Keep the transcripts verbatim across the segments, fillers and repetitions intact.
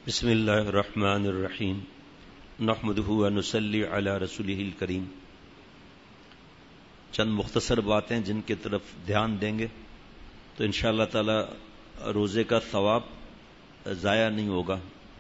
بسم اللہ الرحمن الرحیم نحمدہ ونصلی علی رسولہ الکریم۔ چند مختصر باتیں جن کی طرف دھیان دیں گے تو انشاءاللہ تعالی روزے کا ثواب ضائع نہیں ہوگا۔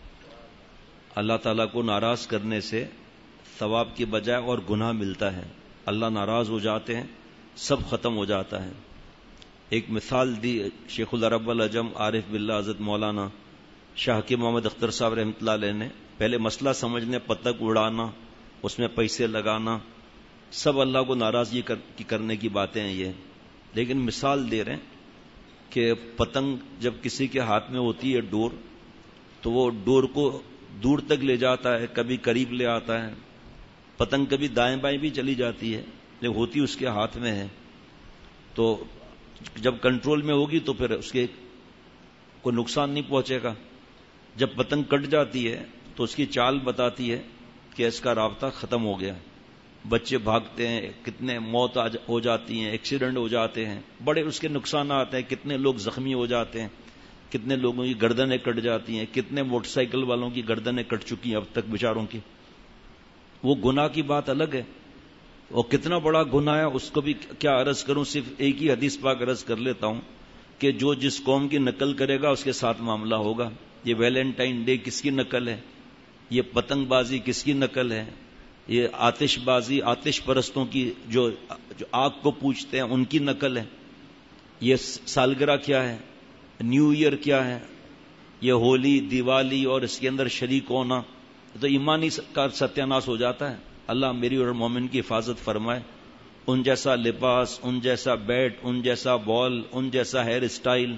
اللہ تعالیٰ کو ناراض کرنے سے ثواب کی بجائے اور گناہ ملتا ہے۔ اللہ ناراض ہو جاتے ہیں، سب ختم ہو جاتا ہے۔ ایک مثال دی شیخ العرب والعجم عارف باللہ حضرت مولانا شاہ حکیم محمد اختر صاحب رحمۃ اللہ علیہ نے۔ پہلے مسئلہ سمجھنے، پتنگ اڑانا، اس میں پیسے لگانا، سب اللہ کو ناراضگی کی کرنے کی باتیں ہیں یہ، لیکن مثال دے رہے ہیں کہ پتنگ جب کسی کے ہاتھ میں ہوتی ہے ڈور، تو وہ ڈور کو دور تک لے جاتا ہے، کبھی قریب لے آتا ہے۔ پتنگ کبھی دائیں بائیں بھی چلی جاتی ہے، لیکن ہوتی اس کے ہاتھ میں ہے، تو جب کنٹرول میں ہوگی تو پھر اس کے کوئی نقصان نہیں پہنچے گا۔ جب پتنگ کٹ جاتی ہے تو اس کی چال بتاتی ہے کہ اس کا رابطہ ختم ہو گیا۔ بچے بھاگتے ہیں، کتنے موت ہو جاتی ہیں، ایکسیڈنٹ ہو جاتے ہیں، بڑے اس کے نقصانات ہیں، کتنے لوگ زخمی ہو جاتے ہیں، کتنے لوگوں کی گردنیں کٹ جاتی ہیں، کتنے موٹر سائیکل والوں کی گردنیں کٹ چکی ہیں اب تک بیچاروں کی۔ وہ گناہ کی بات الگ ہے، وہ کتنا بڑا گناہ ہے اس کو بھی کیا عرض کروں، صرف ایک ہی حدیث پاک عرض کر لیتا ہوں کہ جو جس قوم کی نقل کرے گا اس کے ساتھ معاملہ ہوگا۔ یہ ویلنٹائن ڈے کس کی نقل ہے، یہ پتنگ بازی کس کی نقل ہے، یہ آتش بازی آتش پرستوں کی جو جو آگ کو پوجتے ہیں ان کی نقل ہے، یہ سالگرہ کیا ہے، نیو ایئر کیا ہے، یہ ہولی دیوالی اور اس کے اندر شریک ہونا، تو ایمانی کا ستیہ ناش ہو جاتا ہے۔ اللہ میری اور مومن کی حفاظت فرمائے۔ ان جیسا لباس، ان جیسا بیٹ، ان جیسا بال، ان جیسا ہیئر اسٹائل،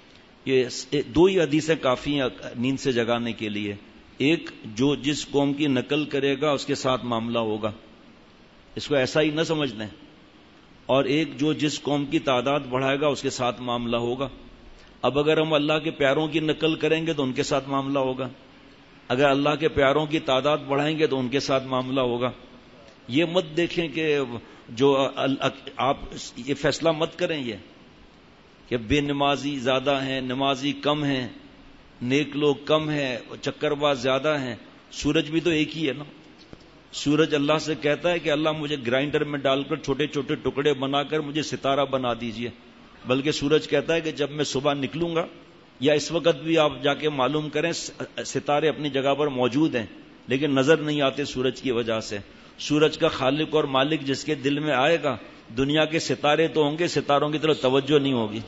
یہ دو ہی حدیثیں کافی ہیں نیند سے جگانے کے لیے۔ ایک، جو جس قوم کی نقل کرے گا اس کے ساتھ معاملہ ہوگا، اس کو ایسا ہی نہ سمجھ لیں، اور ایک، جو جس قوم کی تعداد بڑھائے گا اس کے ساتھ معاملہ ہوگا۔ اب اگر ہم اللہ کے پیاروں کی نقل کریں گے تو ان کے ساتھ معاملہ ہوگا، اگر اللہ کے پیاروں کی تعداد بڑھائیں گے تو ان کے ساتھ معاملہ ہوگا۔ یہ مت دیکھیں کہ جو آپ یہ فیصلہ مت کریں یہ کہ بے نمازی زیادہ ہیں، نمازی کم ہیں، نیک لوگ کم ہیں، چکر باز زیادہ ہیں۔ سورج بھی تو ایک ہی ہے نا۔ سورج اللہ سے کہتا ہے کہ اللہ مجھے گرائنڈر میں ڈال کر چھوٹے چھوٹے ٹکڑے بنا کر مجھے ستارہ بنا دیجئے، بلکہ سورج کہتا ہے کہ جب میں صبح نکلوں گا، یا اس وقت بھی آپ جا کے معلوم کریں ستارے اپنی جگہ پر موجود ہیں لیکن نظر نہیں آتے سورج کی وجہ سے۔ سورج کا خالق اور مالک جس کے دل میں آئے گا، دنیا کے ستارے تو ہوں گے، ستاروں کی طرف توجہ نہیں ہوگی،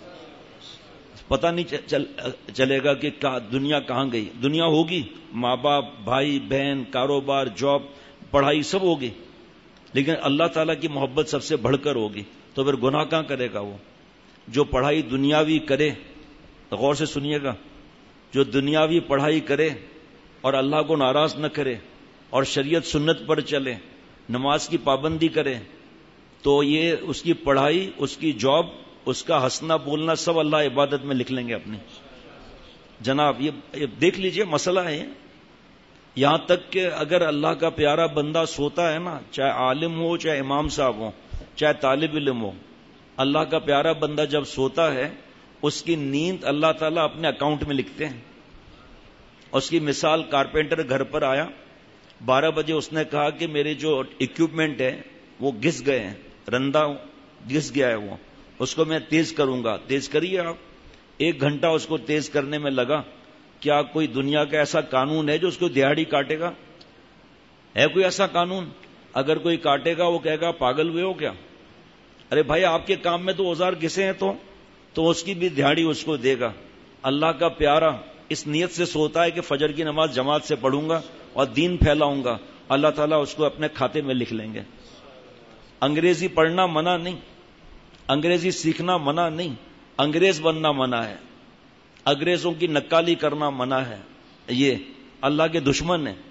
پتہ نہیں چل چلے گا کہ دنیا کہاں گئی۔ دنیا ہوگی، ماں باپ، بھائی بہن، کاروبار، جاب، پڑھائی سب ہوگی، لیکن اللہ تعالیٰ کی محبت سب سے بڑھ کر ہوگی، تو پھر گناہ کہاں کرے گا وہ؟ جو پڑھائی دنیاوی کرے، غور سے سنیے گا، جو دنیاوی پڑھائی کرے اور اللہ کو ناراض نہ کرے اور شریعت سنت پر چلے، نماز کی پابندی کرے، تو یہ اس کی پڑھائی، اس کی جاب، اس کا ہنسنا بولنا سب اللہ عبادت میں لکھ لیں گے اپنی۔ جناب یہ دیکھ لیجئے مسئلہ ہے، یہاں تک کہ اگر اللہ کا پیارا بندہ سوتا ہے نا، چاہے عالم ہو، چاہے امام صاحب ہو، چاہے طالب علم ہو، اللہ کا پیارا بندہ جب سوتا ہے اس کی نیند اللہ تعالیٰ اپنے اکاؤنٹ میں لکھتے ہیں۔ اس کی مثال، کارپینٹر گھر پر آیا، بارہ بجے اس نے کہا کہ میرے جو اکوپمنٹ ہے وہ گھس گئے ہیں، رندہ گھس گیا ہے، وہ اس کو میں تیز کروں گا۔ تیز کریے آپ۔ ایک گھنٹہ اس کو تیز کرنے میں لگا۔ کیا کوئی دنیا کا ایسا قانون ہے جو اس کو دیہڑی کاٹے گا؟ ہے کوئی ایسا قانون؟ اگر کوئی کاٹے گا وہ کہے گا پاگل ہوئے ہو کیا؟ ارے بھائی آپ کے کام میں تو اوزار گھسے ہیں تو تو اس کی بھی دیہڑی اس کو دے گا۔ اللہ کا پیارا اس نیت سے سوتا ہے کہ فجر کی نماز جماعت سے پڑھوں گا اور دین پھیلاؤں گا، اللہ تعالیٰ اس کو اپنے کھاتے میں لکھ لیں گے۔ انگریزی پڑھنا منع نہیں، انگریزی سیکھنا منع نہیں، انگریز بننا منع ہے، انگریزوں کی نکالی کرنا منع ہے، یہ اللہ کے دشمن ہیں۔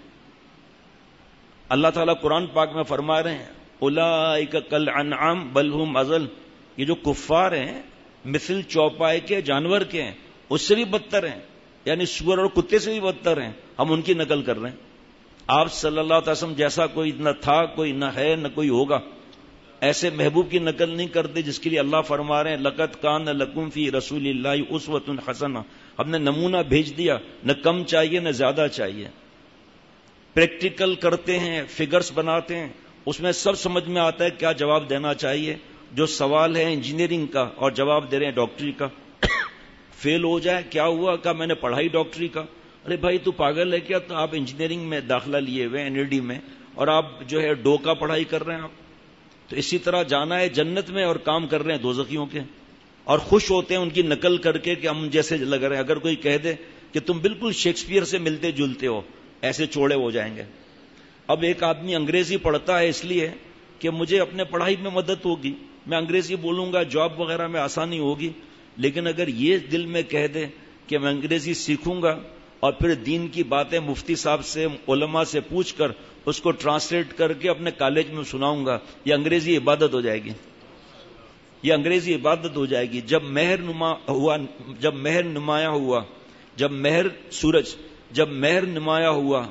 اللہ تعالیٰ قرآن پاک میں فرما رہے ہیں اولئک کالانعام بل ہم اضل، یہ جو کفار ہیں مثل چوپائے کے جانور کے ہیں، اس سے بھی بدتر ہیں، یعنی سور اور کتے سے بھی بدتر ہیں، ہم ان کی نقل کر رہے ہیں۔ آپ صلی اللہ علیہ وسلم جیسا کوئی نہ تھا، کوئی نہ ہے، نہ کوئی ہوگا۔ ایسے محبوب کی نقل نہیں کرتے جس کے لیے اللہ فرما رہے ہیں لقد کان لکم فی رسول اللہ اسوۃ حسنہ، ہم نے نمونہ بھیج دیا، نہ کم چاہیے نہ زیادہ چاہیے. پریکٹیکل کرتے ہیں، فگرز بناتے ہیں، اس میں سب سمجھ میں آتا ہے کیا جواب دینا چاہیے. جو سوال ہے انجینئرنگ کا اور جواب دے رہے ہیں ڈاکٹری کا. فیل ہو جائے کیا ہوا، کہ میں نے پڑھائی ڈاکٹری کا. ارے بھائی تو پاگل ہے کیا، تو آپ انجینئرنگ میں داخلہ لیے ہوئے این ای ڈی میں، اور آپ جو ہے ڈو کا پڑھائی کر رہے ہیں. آپ تو اسی طرح جانا ہے جنت میں اور کام کر رہے ہیں دوزخیوں کے، اور خوش ہوتے ہیں ان کی نقل کر کے کہ ہم جیسے لگ رہے ہیں. اگر کوئی کہہ دے کہ تم بالکل شیکسپیئر سے ملتے جلتے ہو، ایسے چوڑے ہو جائیں گے. اب ایک آدمی انگریزی پڑھتا ہے اس لیے کہ مجھے اپنے پڑھائی میں مدد ہوگی، میں انگریزی بولوں گا، جاب وغیرہ میں آسانی ہوگی. لیکن اگر یہ دل میں کہہ دے کہ میں انگریزی سیکھوں گا اور پھر دین کی باتیں مفتی صاحب سے، علماء سے پوچھ کر اس کو ٹرانسلیٹ کر کے اپنے کالج میں سناؤں گا، یہ انگریزی عبادت ہو جائے گی. یہ انگریزی عبادت ہو جائے گی. جب مہر نما ہوا جب مہر نمایاں ہوا جب مہر سورج جب مہر نمایاں ہوا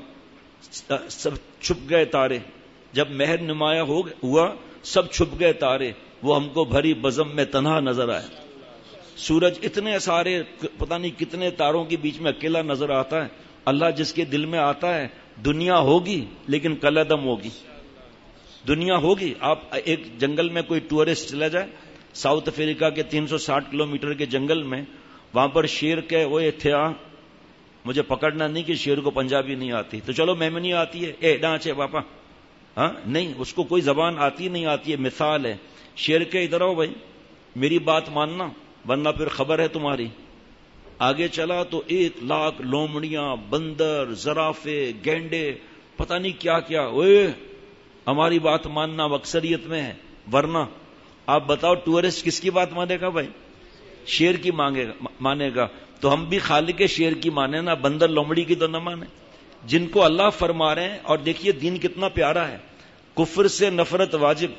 سب چھپ گئے تارے. جب مہر نمایاں ہوا سب چھپ گئے تارے، وہ ہم کو بھری بزم میں تنہا نظر آئے. سورج اتنے سارے پتہ نہیں کتنے تاروں کے بیچ میں اکیلا نظر آتا ہے. اللہ جس کے دل میں آتا ہے دنیا ہوگی لیکن کلعدم ہوگی. دنیا ہوگی. آپ ایک جنگل میں کوئی ٹورسٹ چلا جائے ساؤتھ افریقہ کے تین سو ساٹھ کلو میٹر کے جنگل میں، وہاں پر شیر کے وہ تھے، مجھے پکڑنا نہیں کہ شیر کو پنجابی نہیں آتی، تو چلو میں نہیں آتی ہے، اے ڈانچے پاپا، ہاں نہیں، اس کو کوئی زبان آتی نہیں آتی ہے. مثال ہے شیر کے، ادھر آؤ بھائی میری بات ماننا ورنہ پھر خبر ہے تمہاری. آگے چلا تو ایک لاکھ لومڑیاں، بندر، زرافے، گینڈے، پتہ نہیں کیا کیا. اوے ہماری بات ماننا اکثریت میں ہے، ورنہ آپ بتاؤ ٹورسٹ کس کی بات مانے گا بھائی؟ شیر کی مانگے گا مانے گا. تو ہم بھی خالق شیر کی مانے نا، بندر لومڑی کی تو نہ مانے. جن کو اللہ فرما رہے ہیں. اور دیکھیے دین کتنا پیارا ہے. کفر سے نفرت واجب،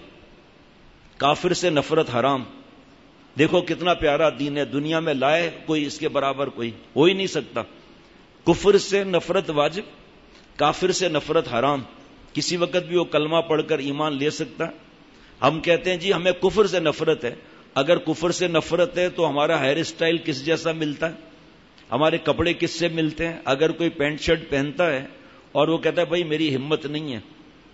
کافر سے نفرت حرام. دیکھو کتنا پیارا دین ہے، دنیا میں لائے کوئی اس کے برابر کوئی ہو ہی نہیں سکتا. کفر سے نفرت واجب، کافر سے نفرت حرام. کسی وقت بھی وہ کلمہ پڑھ کر ایمان لے سکتا. ہم کہتے ہیں جی ہمیں کفر سے نفرت ہے. اگر کفر سے نفرت ہے تو ہمارا ہیئر اسٹائل کس جیسا ملتا ہے، ہمارے کپڑے کس سے ملتے ہیں؟ اگر کوئی پینٹ شرٹ پہنتا ہے اور وہ کہتا ہے بھائی میری ہمت نہیں ہے،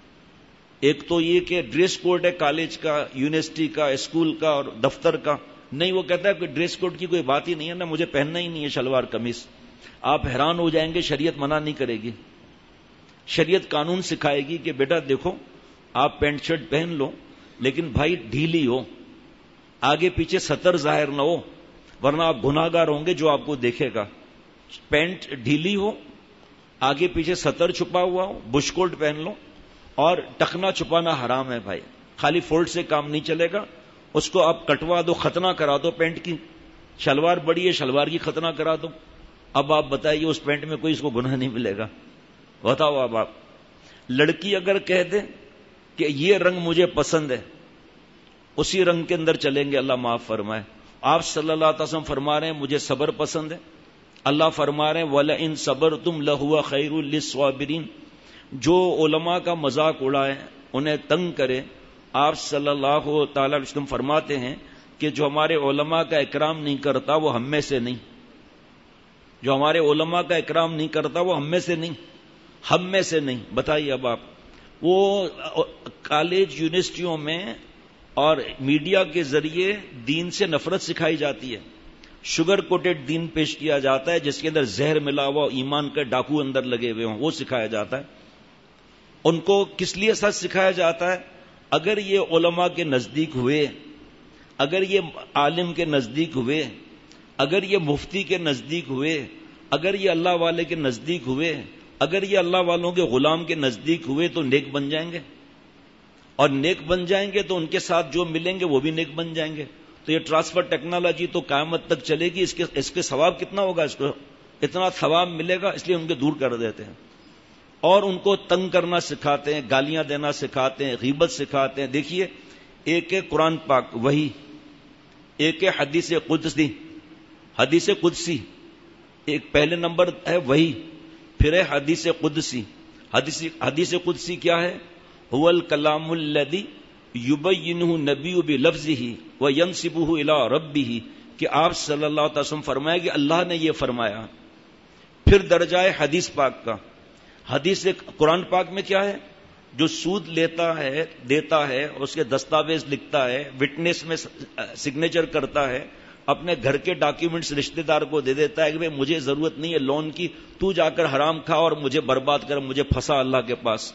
ایک تو یہ کہ ڈریس کوڈ ہے کالج کا، یونیورسٹی کا، اسکول کا اور دفتر کا، نہیں وہ کہتا ہے کہ ڈریس کوڈ کی کوئی بات ہی نہیں ہے نا، مجھے پہننا ہی نہیں ہے شلوار قمیص. آپ حیران ہو جائیں گے، شریعت منع نہیں کرے گی. شریعت قانون سکھائے گی کہ بیٹا دیکھو آپ پینٹ شرٹ پہن لو لیکن بھائی ڈھیلی ہو، آگے پیچھے سطر ظاہر نہ ہو ورنہ آپ گناہگار ہوں گے جو آپ کو دیکھے گا. پینٹ ڈھیلی ہو، آگے پیچھے سطر چھپا ہوا ہو، بش کوٹ پہن لو. اور ٹخنا چھپانا حرام ہے بھائی، خالی فولڈ سے کام نہیں چلے گا. اس کو آپ کٹوا دو، ختنہ کرا دو پینٹ کی. شلوار بڑی ہے، شلوار کی ختنہ کرا دو. اب آپ بتائیے اس پینٹ میں کوئی اس کو گناہ نہیں ملے گا؟ بتاؤ اب آپ. لڑکی اگر کہہ دے کہ یہ رنگ مجھے پسند ہے، اسی رنگ کے اندر چلیں گے، اللہ معاف فرمائے. آپ صلی اللہ علیہ وسلم فرما رہے ہیں مجھے صبر پسند ہے. اللہ فرما رہے ہیں وَلَئِن صَبَرْتُمْ لَهُوَ خَيْرٌ لِلصَّابِرِينَ. جو علماء کا مذاق اڑائے، انہیں تنگ کرے، آپ صلی اللہ تعالی علیہ وسلم فرماتے ہیں کہ جو ہمارے علماء کا اکرام نہیں کرتا وہ ہم میں سے نہیں. جو ہمارے علماء کا اکرام نہیں کرتا وہ ہم میں سے نہیں، ہم میں سے نہیں. بتائیے اب آپ، وہ کالج یونیورسٹیوں میں اور میڈیا کے ذریعے دین سے نفرت سکھائی جاتی ہے. شوگر کوٹڈ دین پیش کیا جاتا ہے جس کے اندر زہر ملا ہوا، ایمان کے ڈاکو اندر لگے ہوئے ہوں، وہ سکھایا جاتا ہے. ان کو کس لیے سچ سکھایا جاتا ہے؟ اگر یہ علماء کے نزدیک ہوئے، اگر یہ عالم کے نزدیک ہوئے، اگر یہ مفتی کے نزدیک ہوئے، اگر یہ اللہ والے کے نزدیک ہوئے، اگر یہ اللہ والوں کے غلام کے نزدیک ہوئے تو نیک بن جائیں گے. اور نیک بن جائیں گے تو ان کے ساتھ جو ملیں گے وہ بھی نیک بن جائیں گے. تو یہ ٹرانسفر ٹیکنالوجی تو قیامت تک چلے گی. اس کے اس کے ثواب کتنا ہوگا؟ اس کو اتنا ثواب ملے گا، اس لیے ان کے دور کر دیتے ہیں اور ان کو تنگ کرنا سکھاتے ہیں، گالیاں دینا سکھاتے ہیں، غیبت سکھاتے ہیں. دیکھیے ایک ہے قرآن پاک وحی، ایک ہے حدیث قدسی. حدیث قدسی ایک پہلے نمبر ہے وحی، پھر ہے حدیث قدسی. حدیث حدیث قدسی کیا ہے؟ هو الکلام الذی یبینہ نبی بلفظہ وینسبہ الی ربہ، کہ آپ صلی اللہ علیہ وسلم فرمایا کہ اللہ نے یہ فرمایا. پھر درجہ ہے حدیث پاک کا. حدیث قرآن پاک میں کیا ہے؟ جو سود لیتا ہے دیتا ہے، اس کے دستاویز لکھتا ہے، وٹنس میں سگنیچر کرتا ہے، اپنے گھر کے ڈاکیومنٹس رشتہ دار کو دے دیتا ہے کہ بھئی مجھے ضرورت نہیں ہے لون کی، تو جا کر حرام کھا اور مجھے برباد کر، مجھے پھنسا اللہ کے پاس.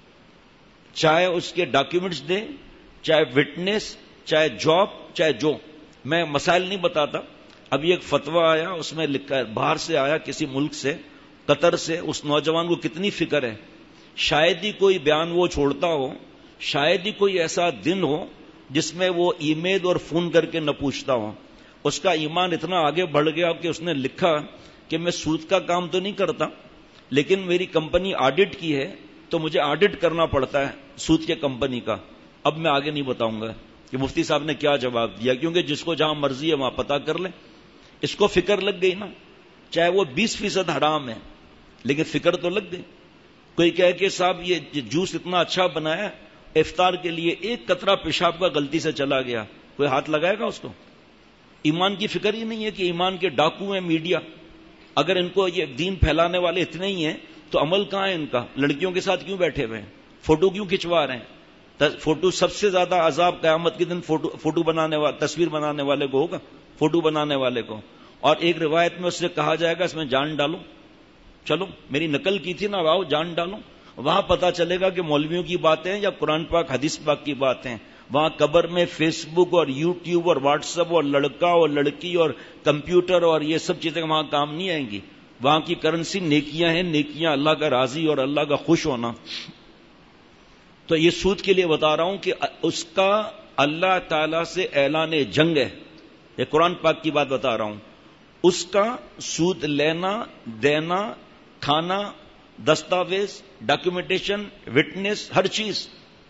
چاہے اس کے ڈاکیومنٹس دے، چاہے وٹنس، چاہے جاب، چاہے جو. میں مسائل نہیں بتاتا. ابھی ایک فتویٰ آیا، اس میں لکھا ہے، باہر سے آیا کسی ملک سے، قطر سے. اس نوجوان کو کتنی فکر ہے، شاید ہی کوئی بیان وہ چھوڑتا ہو، شاید ہی کوئی ایسا دن ہو جس میں وہ ای میل اور فون کر کے نہ پوچھتا ہو. اس کا ایمان اتنا آگے بڑھ گیا کہ اس نے لکھا کہ میں سود کا کام تو نہیں کرتا، لیکن میری کمپنی آڈٹ کی ہے تو مجھے آڈٹ کرنا پڑتا ہے سود کے کمپنی کا. اب میں آگے نہیں بتاؤں گا کہ مفتی صاحب نے کیا جواب دیا، کیونکہ جس کو جہاں مرضی ہے وہاں پتا کر لیں. اس کو فکر لگ گئی نا، چاہے وہ بیس فیصد حرام ہے لیکن فکر تو لگ گئی. کوئی کہے کہ صاحب یہ جوس اتنا اچھا بنایا، افطار کے لیے ایک قطرہ پیشاب کا غلطی سے چلا گیا، کوئی ہاتھ لگائے گا اس کو؟ ایمان کی فکر ہی نہیں ہے کہ ایمان کے ڈاکو ہیں میڈیا. اگر ان کو یہ دین پھیلانے والے اتنے ہی ہیں تو عمل کہاں ہے ان کا؟ لڑکیوں کے ساتھ کیوں بیٹھے ہوئے ہیں؟ فوٹو کیوں کھنچوا رہے ہیں؟ فوٹو سب سے زیادہ عذاب قیامت کے دن فوٹو فوٹو بنانے والے، تصویر بنانے والے کو ہوگا، فوٹو بنانے والے کو. اور ایک روایت میں اس سے کہا جائے گا اس میں جان ڈالو، چلو میری نقل کی تھی نا، واؤ جان ڈالو. وہاں پتا چلے گا کہ مولویوں کی باتیں یا قرآن پاک حدیث پاک کی باتیں. وہاں قبر میں فیس بک اور یوٹیوب اور واٹس ایپ اور لڑکا اور لڑکی اور کمپیوٹر اور یہ سب چیزیں وہاں کام نہیں آئیں گی. وہاں کی کرنسی نیکیاں ہیں، نیکیاں اللہ کا راضی اور اللہ کا خوش ہونا. تو یہ سود کے لیے بتا رہا ہوں کہ اس کا اللہ تعالی سے اعلان جنگ ہے. یہ قرآن پاک کی بات بتا رہا ہوں. اس کا سود لینا، دینا، کھانا، دستاویز، ڈاکیومنٹیشن، وٹنس، ہر چیز،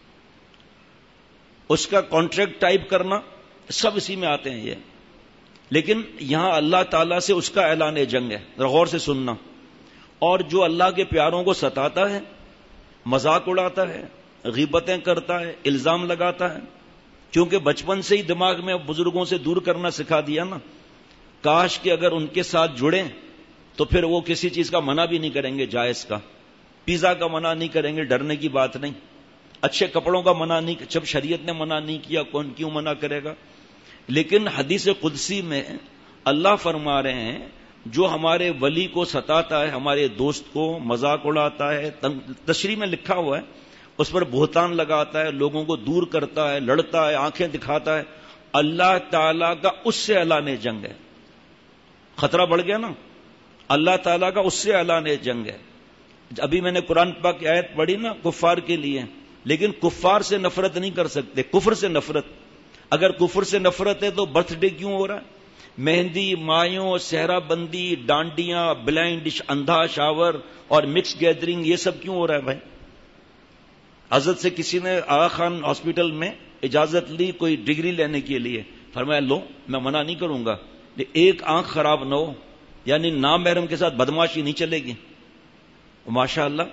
اس کا کانٹریکٹ ٹائپ کرنا، سب اسی میں آتے ہیں یہ. لیکن یہاں اللہ تعالیٰ سے اس کا اعلان جنگ ہے. غور سے سننا. اور جو اللہ کے پیاروں کو ستاتا ہے، مذاق اڑاتا ہے، غیبتیں کرتا ہے، الزام لگاتا ہے، کیونکہ بچپن سے ہی دماغ میں بزرگوں سے دور کرنا سکھا دیا نا. کاش کہ اگر ان کے ساتھ جڑیں تو پھر وہ کسی چیز کا منع بھی نہیں کریں گے جائز کا. پیزا کا منع نہیں کریں گے، ڈرنے کی بات نہیں. اچھے کپڑوں کا منع نہیں، جب شریعت نے منع نہیں کیا کون کیوں منع کرے گا. لیکن حدیث قدسی میں اللہ فرما رہے ہیں جو ہمارے ولی کو ستاتا ہے، ہمارے دوست کو مذاق اڑاتا ہے، تشریح میں لکھا ہوا ہے، اس پر بہتان لگاتا ہے، لوگوں کو دور کرتا ہے، لڑتا ہے، آنکھیں دکھاتا ہے، اللہ تعالیٰ کا اس سے اعلان جنگ ہے. خطرہ بڑھ گیا نا. اللہ تعالیٰ کا اس سے اعلان جنگ ہے. ابھی میں نے قرآن پاک کی آیت پڑھی نا کفار کے لیے، لیکن کفار سے نفرت نہیں کر سکتے، کفر سے نفرت. اگر کفر سے نفرت ہے تو برتھ ڈے کیوں ہو رہا ہے؟ مہندی، مایوں، صحرا بندی، ڈانڈیاں، بلائنڈ، اندھا شاور اور مکس گیدرنگ، یہ سب کیوں ہو رہا ہے بھائی؟ حضرت سے کسی نے آغا خان ہاسپٹل میں اجازت لی کوئی ڈگری لینے کے لیے، فرمایا لو، میں منع نہیں کروں گا، ایک آنکھ خراب نہ ہو، یعنی نامحرم کے ساتھ بدماشی نہیں چلے گی. ماشاء اللہ.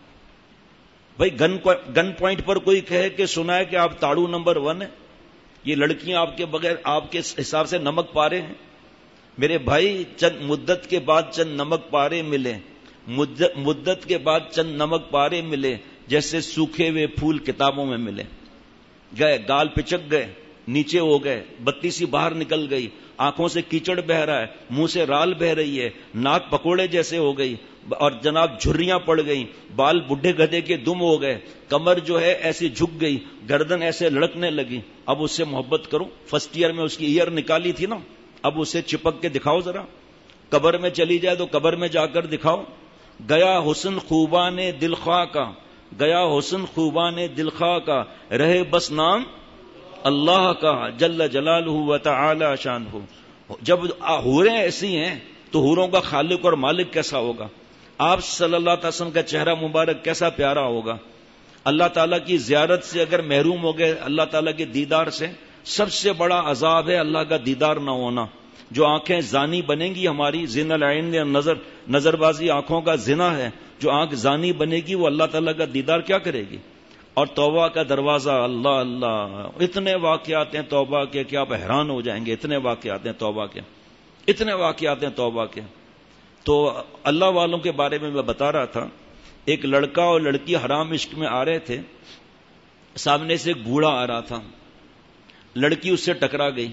بھائی گن گن پوائنٹ پر کوئی کہے کہ سنا ہے کہ آپ تاڑو نمبر ون ہے، یہ لڑکیاں آپ کے بغیر آپ کے حساب سے نمک پارے ہیں. میرے بھائی چند مدت کے بعد چند نمک پارے ملے، مدت کے بعد چند نمک پارے ملے جیسے سوکھے ہوئے پھول کتابوں میں ملے. گئے، گال پچک گئے، نیچے ہو گئے، بتی سی باہر نکل گئی، آنکھوں سے کیچڑ بہ رہا ہے، منہ سے رال بہ رہی ہے، ناک پکوڑے جیسے ہو گئی، اور جناب جھریاں پڑ گئیں، بال بڈھے گدھے کے دم ہو گئے، کمر جو ہے ایسی جھک گئی، گردن ایسے لڑکنے لگی. اب اس سے محبت کرو. فرسٹ ایئر میں اس کی ایئر نکالی تھی نا، اب اسے چپک کے دکھاؤ ذرا. قبر میں چلی جائے تو قبر میں جا کر دکھاؤ. گیا حسن خوبان دل خواہ کا، گیا حسن خوبان دل خواہ کا، رہے بس نام اللہ کا جل جلالہ و تعالی شانہ. جب حوریں ایسی ہیں تو حوروں کا خالق اور مالک کیسا ہوگا؟ آپ صلی اللہ علیہ وسلم کا چہرہ مبارک کیسا پیارا ہوگا؟ اللہ تعالیٰ کی زیارت سے اگر محروم ہو گئے، اللہ تعالیٰ کے دیدار سے، سب سے بڑا عذاب ہے اللہ کا دیدار نہ ہونا. جو آنکھیں زانی بنیں گی ہماری، زن العین نظر، نظر بازی آنکھوں کا زنا ہے، جو آنکھ زانی بنے گی وہ اللہ تعالیٰ کا دیدار کیا کرے گی؟ اور توبہ کا دروازہ اللہ اللہ، اتنے واقعات ہیں توبہ کے کہ آپ حیران ہو جائیں گے، اتنے واقعات ہیں توبہ کے، اتنے واقعات ہیں توبہ کے۔ تو اللہ والوں کے بارے میں میں بتا رہا تھا، ایک لڑکا اور لڑکی حرام عشق میں آ رہے تھے، سامنے سے ایک بوڑھا آ رہا تھا، لڑکی اس سے ٹکرا گئی،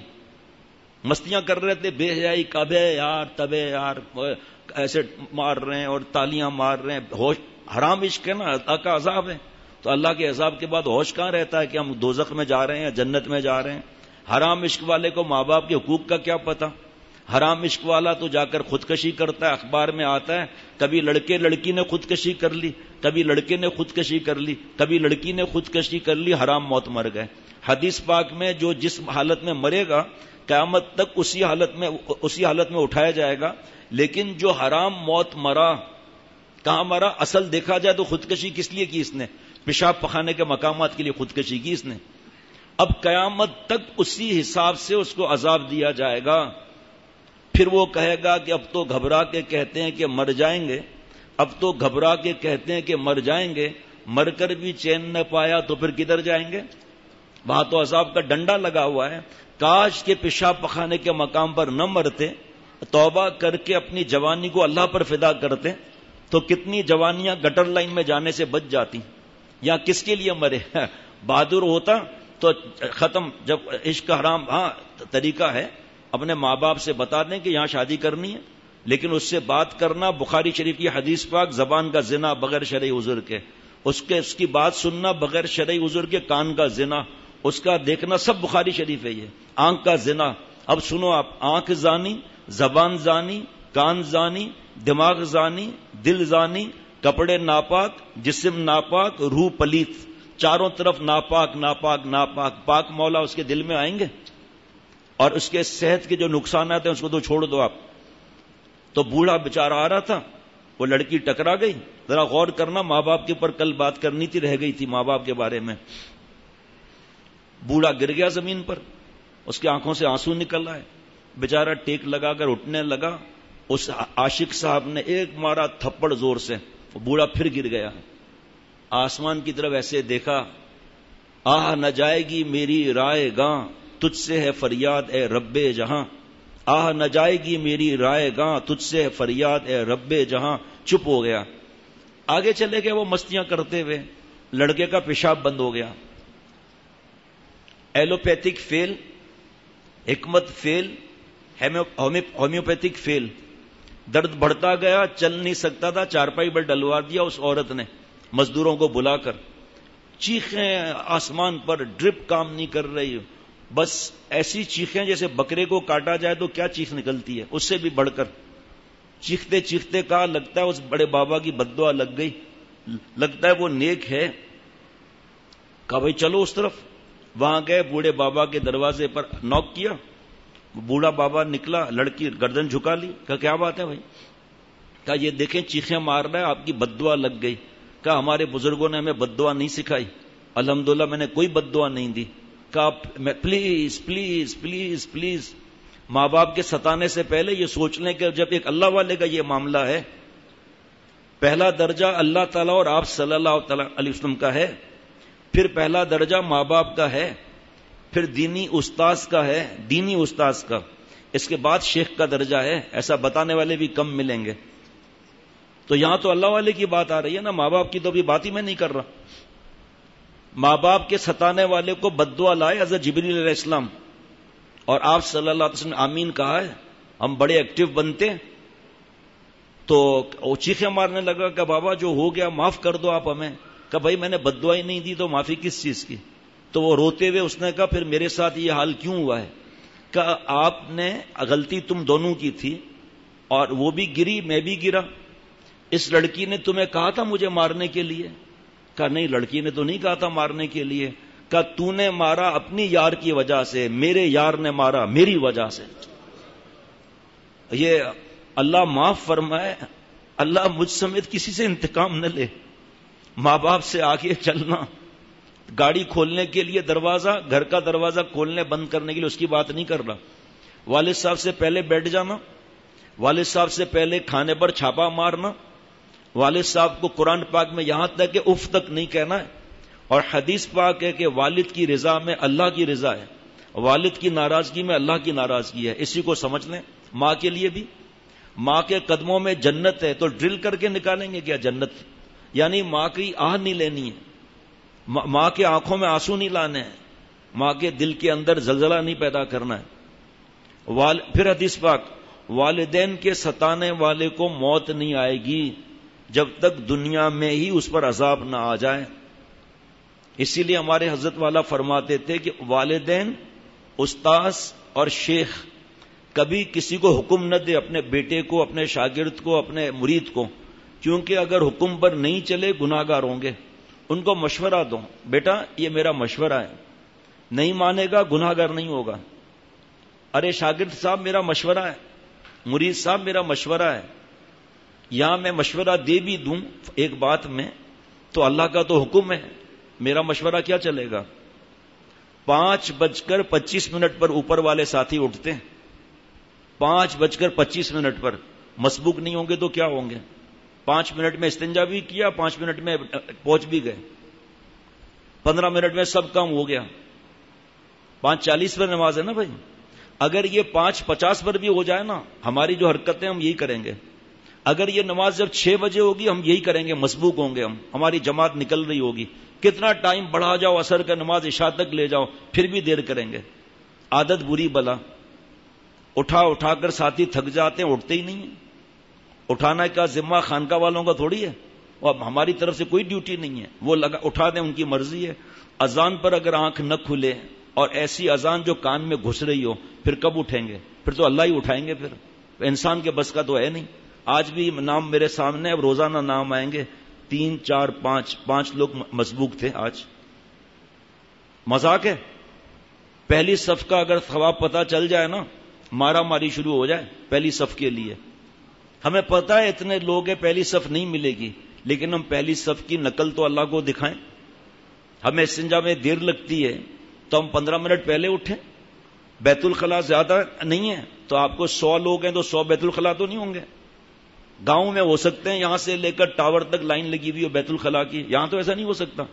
مستیاں کر رہے تھے، بے حیائی، کبے یار تبے یار، ایسے مار رہے ہیں اور تالیاں مار رہے ہیں، ہوش، حرام عشق ہے نا، اللہ کا عذاب ہے، تو اللہ کے عذاب کے بعد ہوش کہاں رہتا ہے کہ ہم دوزخ میں جا رہے ہیں یا جنت میں جا رہے ہیں؟ حرام عشق والے کو ماں باپ کے حقوق کا کیا پتہ؟ حرام عشق والا تو جا کر خودکشی کرتا ہے، اخبار میں آتا ہے کبھی لڑکے لڑکی نے خودکشی کر لی، کبھی لڑکے نے خودکشی کر لی، کبھی لڑکی نے خودکشی کر لی، حرام موت مر گئے۔ حدیث پاک میں جو جس حالت میں مرے گا قیامت تک اسی حالت میں اسی حالت میں اٹھایا جائے گا، لیکن جو حرام موت مرا، کہاں مرا؟ اصل دیکھا جائے تو خودکشی کس لیے کی اس نے؟ پیشاب پخانے کے مقامات کے لیے خودکشی کی اس نے۔ اب قیامت تک اسی حساب سے اس کو عذاب دیا جائے گا۔ پھر وہ کہے گا کہ اب تو گھبرا کے کہتے ہیں کہ مر جائیں گے، اب تو گھبرا کے کہتے ہیں کہ مر جائیں گے، مر کر بھی چین نہ پایا تو پھر کدھر جائیں گے؟ وہاں تو عذاب کا ڈنڈا لگا ہوا ہے۔ کاش کے پیشاب پخانے کے مقام پر نہ مرتے، توبہ کر کے اپنی جوانی کو اللہ پر فدا کرتے تو کتنی جوانیاں گٹر لائن میں جانے سے بچ جاتی۔ یا کس کے لیے مرے؟ بہادر ہوتا تو ختم۔ جب عشق حرام، ہاں طریقہ ہے اپنے ماں باپ سے بتا دیں کہ یہاں شادی کرنی ہے، لیکن اس سے بات کرنا، بخاری شریف کی حدیث پاک، زبان کا زنا بغیر شرعی عذر کے، اس کے اس کی بات سننا بغیر شرعی عذر کے، کان کا زنا، اس کا دیکھنا، سب بخاری شریف ہے۔ یہ آنکھ کا زنا، اب سنو آپ، آنکھ زانی، زبان زانی، کان زانی، دماغ زانی، دل زانی، کپڑے ناپاک، جسم ناپاک، روح پلیت، چاروں طرف ناپاک ناپاک ناپاک۔ پاک مولا اس کے دل میں آئیں گے، اور اس کے صحت کے جو نقصانات ہیں اس کو تو چھوڑ دو آپ۔ تو بوڑھا بیچارہ آ رہا تھا، وہ لڑکی ٹکرا گئی۔ ذرا غور کرنا، ماں باپ کے اوپر کل بات کرنی تھی، رہ گئی تھی ماں باپ کے بارے میں۔ بوڑھا گر گیا زمین پر، اس کی آنکھوں سے آنسو نکل رہا ہے، بیچارہ ٹیک لگا کر اٹھنے لگا، اس عاشق صاحب نے ایک مارا تھپڑ زور سے، وہ بوڑھا پھر گر گیا۔ آسمان کی طرف ایسے دیکھا، آہ نہ جائے گی میری رائے گاں، تجھ سے ہے فریاد اے رب جہاں، آہ نہ جائے گی میری رائے گاں، تجھ سے ہے فریاد اے رب جہاں۔ چپ ہو گیا، آگے چلے گئے وہ مستیاں کرتے ہوئے، لڑکے کا پیشاب بند ہو گیا۔ ایلوپیتھک فیل، حکمت فیل، ہومیوپیتھک فیل۔ درد بڑھتا گیا، چل نہیں سکتا تھا، چارپائی پر ڈلوا دیا اس عورت نے مزدوروں کو بلا کر، چیخیں آسمان پر، ڈرپ کام نہیں کر رہی، بس ایسی چیخیں جیسے بکرے کو کاٹا جائے تو کیا چیخ نکلتی ہے، اس سے بھی بڑھ کر چیختے چیختے کہا لگتا ہے اس بڑے بابا کی بد دعا لگ گئی، لگتا ہے وہ نیک ہے۔ کہا بھائی چلو اس طرف، وہاں گئے، بوڑھے بابا کے دروازے پر نوک کیا، بوڑھا بابا نکلا، لڑکی گردن جھکا لی، کہا کیا بات ہے بھائی؟ کہا یہ دیکھیں چیخیں مار رہا ہے، آپ کی بد دعا لگ گئی۔ کہا ہمارے بزرگوں نے ہمیں بد دعا نہیں سکھائی، الحمدللہ میں نے کوئی بد دعا نہیں دی۔ کہا پلیز پلیز پلیز پلیز، ماں باپ کے ستانے سے پہلے یہ سوچ لیں کہ جب ایک اللہ والے کا یہ معاملہ ہے، پہلا درجہ اللہ تعالیٰ اور آپ صلی اللہ تعالی علیہ وسلم کا ہے، پھر پہلا درجہ ماں باپ کا ہے، پھر دینی استاذ کا ہے، دینی استاذ کا، اس کے بعد شیخ کا درجہ ہے۔ ایسا بتانے والے بھی کم ملیں گے۔ تو یہاں تو اللہ والے کی بات آ رہی ہے نا، ماں باپ کی تو ابھی بات ہی میں نہیں کر رہا۔ ماں باپ کے ستانے والے کو بد دعا لائے حضرت جبریل علیہ السلام، اور آپ صلی اللہ علیہ وسلم نے آمین کہا ہے، ہم بڑے ایکٹیو بنتے۔ تو وہ چیخیں مارنے لگا کہ بابا جو ہو گیا معاف کر دو آپ ہمیں۔ کہ بھائی میں نے بد دعا ہی نہیں دی تو معافی کس چیز کی؟ تو وہ روتے ہوئے اس نے کہا پھر میرے ساتھ یہ حال کیوں ہوا ہے؟ کہ آپ نے غلطی تم دونوں کی تھی، اور وہ بھی گری، میں بھی گرا۔ اس لڑکی نے تمہیں کہا تھا مجھے مارنے کے لیے؟ کہا نہیں، لڑکی نے تو نہیں کہا تھا مارنے کے لیے۔ کہا تو نے مارا اپنی یار کی وجہ سے، میرے یار نے مارا میری وجہ سے۔ یہ اللہ معاف فرمائے، اللہ مجھ سمیت کسی سے انتقام نہ لے۔ ماں باپ سے آگے چلنا، گاڑی کھولنے کے لیے دروازہ، گھر کا دروازہ کھولنے بند کرنے کے لیے اس کی بات نہیں کر رہا، والد صاحب سے پہلے بیٹھ جانا، والد صاحب سے پہلے کھانے پر چھاپا مارنا، والد صاحب کو قرآن پاک میں یہاں تک کہ اف تک نہیں کہنا ہے، اور حدیث پاک ہے کہ والد کی رضا میں اللہ کی رضا ہے، والد کی ناراضگی میں اللہ کی ناراضگی ہے. اسی کو سمجھ لیں. ماں کے لیے بھی ماں کے قدموں میں جنت ہے، تو ڈرل کر کے نکالیں گے کیا جنت؟ یعنی ماں کی آہ نہیں لینی ہے، ماں کے آنکھوں میں آنسو نہیں لانے ہیں، ماں کے دل کے اندر زلزلہ نہیں پیدا کرنا ہے. وال... پھر حدیث پاک، والدین کے ستانے والے کو موت نہیں آئے گی جب تک دنیا میں ہی اس پر عذاب نہ آ جائے. اسی لیے ہمارے حضرت والا فرماتے تھے کہ والدین، استاذ اور شیخ کبھی کسی کو حکم نہ دے، اپنے بیٹے کو، اپنے شاگرد کو، اپنے مرید کو، کیونکہ اگر حکم پر نہیں چلے گناہ گار ہوں گے. ان کو مشورہ دو، بیٹا یہ میرا مشورہ ہے، نہیں مانے گا گناہ گار نہیں ہوگا. ارے شاگرد صاحب میرا مشورہ ہے، مرید صاحب میرا مشورہ ہے. یہاں میں مشورہ دے بھی دوں ایک بات میں تو اللہ کا تو حکم ہے، میرا مشورہ کیا چلے گا؟ پانچ بج کر پچیس منٹ پر اوپر والے ساتھی اٹھتے ہیں، پانچ بج کر پچیس منٹ پر. مسبوق نہیں ہوں گے تو کیا ہوں گے؟ پانچ منٹ میں استنجا بھی کیا، پانچ منٹ میں پہنچ بھی گئے، پندرہ منٹ میں سب کام ہو گیا. پانچ چالیس پر نماز ہے نا بھائی. اگر یہ پانچ پچاس پر بھی ہو جائے نا، ہماری جو حرکتیں ہم یہی کریں گے. اگر یہ نماز جب چھ بجے ہوگی ہم یہی کریں گے، مسبوق ہوں گے ہم، ہماری جماعت نکل رہی ہوگی. کتنا ٹائم بڑھا جاؤ، عصر کا نماز عشاء تک لے جاؤ، پھر بھی دیر کریں گے. عادت بری بلا. اٹھا اٹھا کر ساتھی تھک جاتے ہیں، اٹھتے ہی نہیں ہیں. اٹھانا کا ذمہ خانقاہ والوں کا تھوڑی ہے، اور ہماری طرف سے کوئی ڈیوٹی نہیں ہے. وہ لگا اٹھا دیں، ان کی مرضی ہے. اذان پر اگر آنکھ نہ کھلے اور ایسی اذان جو کان میں گھس رہی ہو، پھر کب اٹھیں گے؟ پھر تو اللہ ہی اٹھائیں گے. پھر انسان کے بس کا تو ہے نہیں. آج بھی نام میرے سامنے، اب روزانہ نام آئیں گے. تین چار پانچ پانچ لوگ مسبوق تھے آج. مذاق ہے؟ پہلی صف کا اگر ثواب پتہ چل جائے نا، مارا ماری شروع ہو جائے پہلی صف کے لیے. ہمیں پتہ ہے اتنے لوگ ہیں، پہلی صف نہیں ملے گی، لیکن ہم پہلی صف کی نقل تو اللہ کو دکھائیں. ہمیں استنجا میں دیر لگتی ہے تو ہم پندرہ منٹ پہلے اٹھیں. بیت الخلا زیادہ نہیں ہے تو آپ کو سو لوگ ہیں تو سو بیت الخلا تو نہیں ہوں گے. گاؤں میں ہو سکتے ہیں، یہاں سے لے کر ٹاور تک لائن لگی ہوئی ہو بیت الخلا کی. یہاں تو ایسا نہیں ہو سکتا.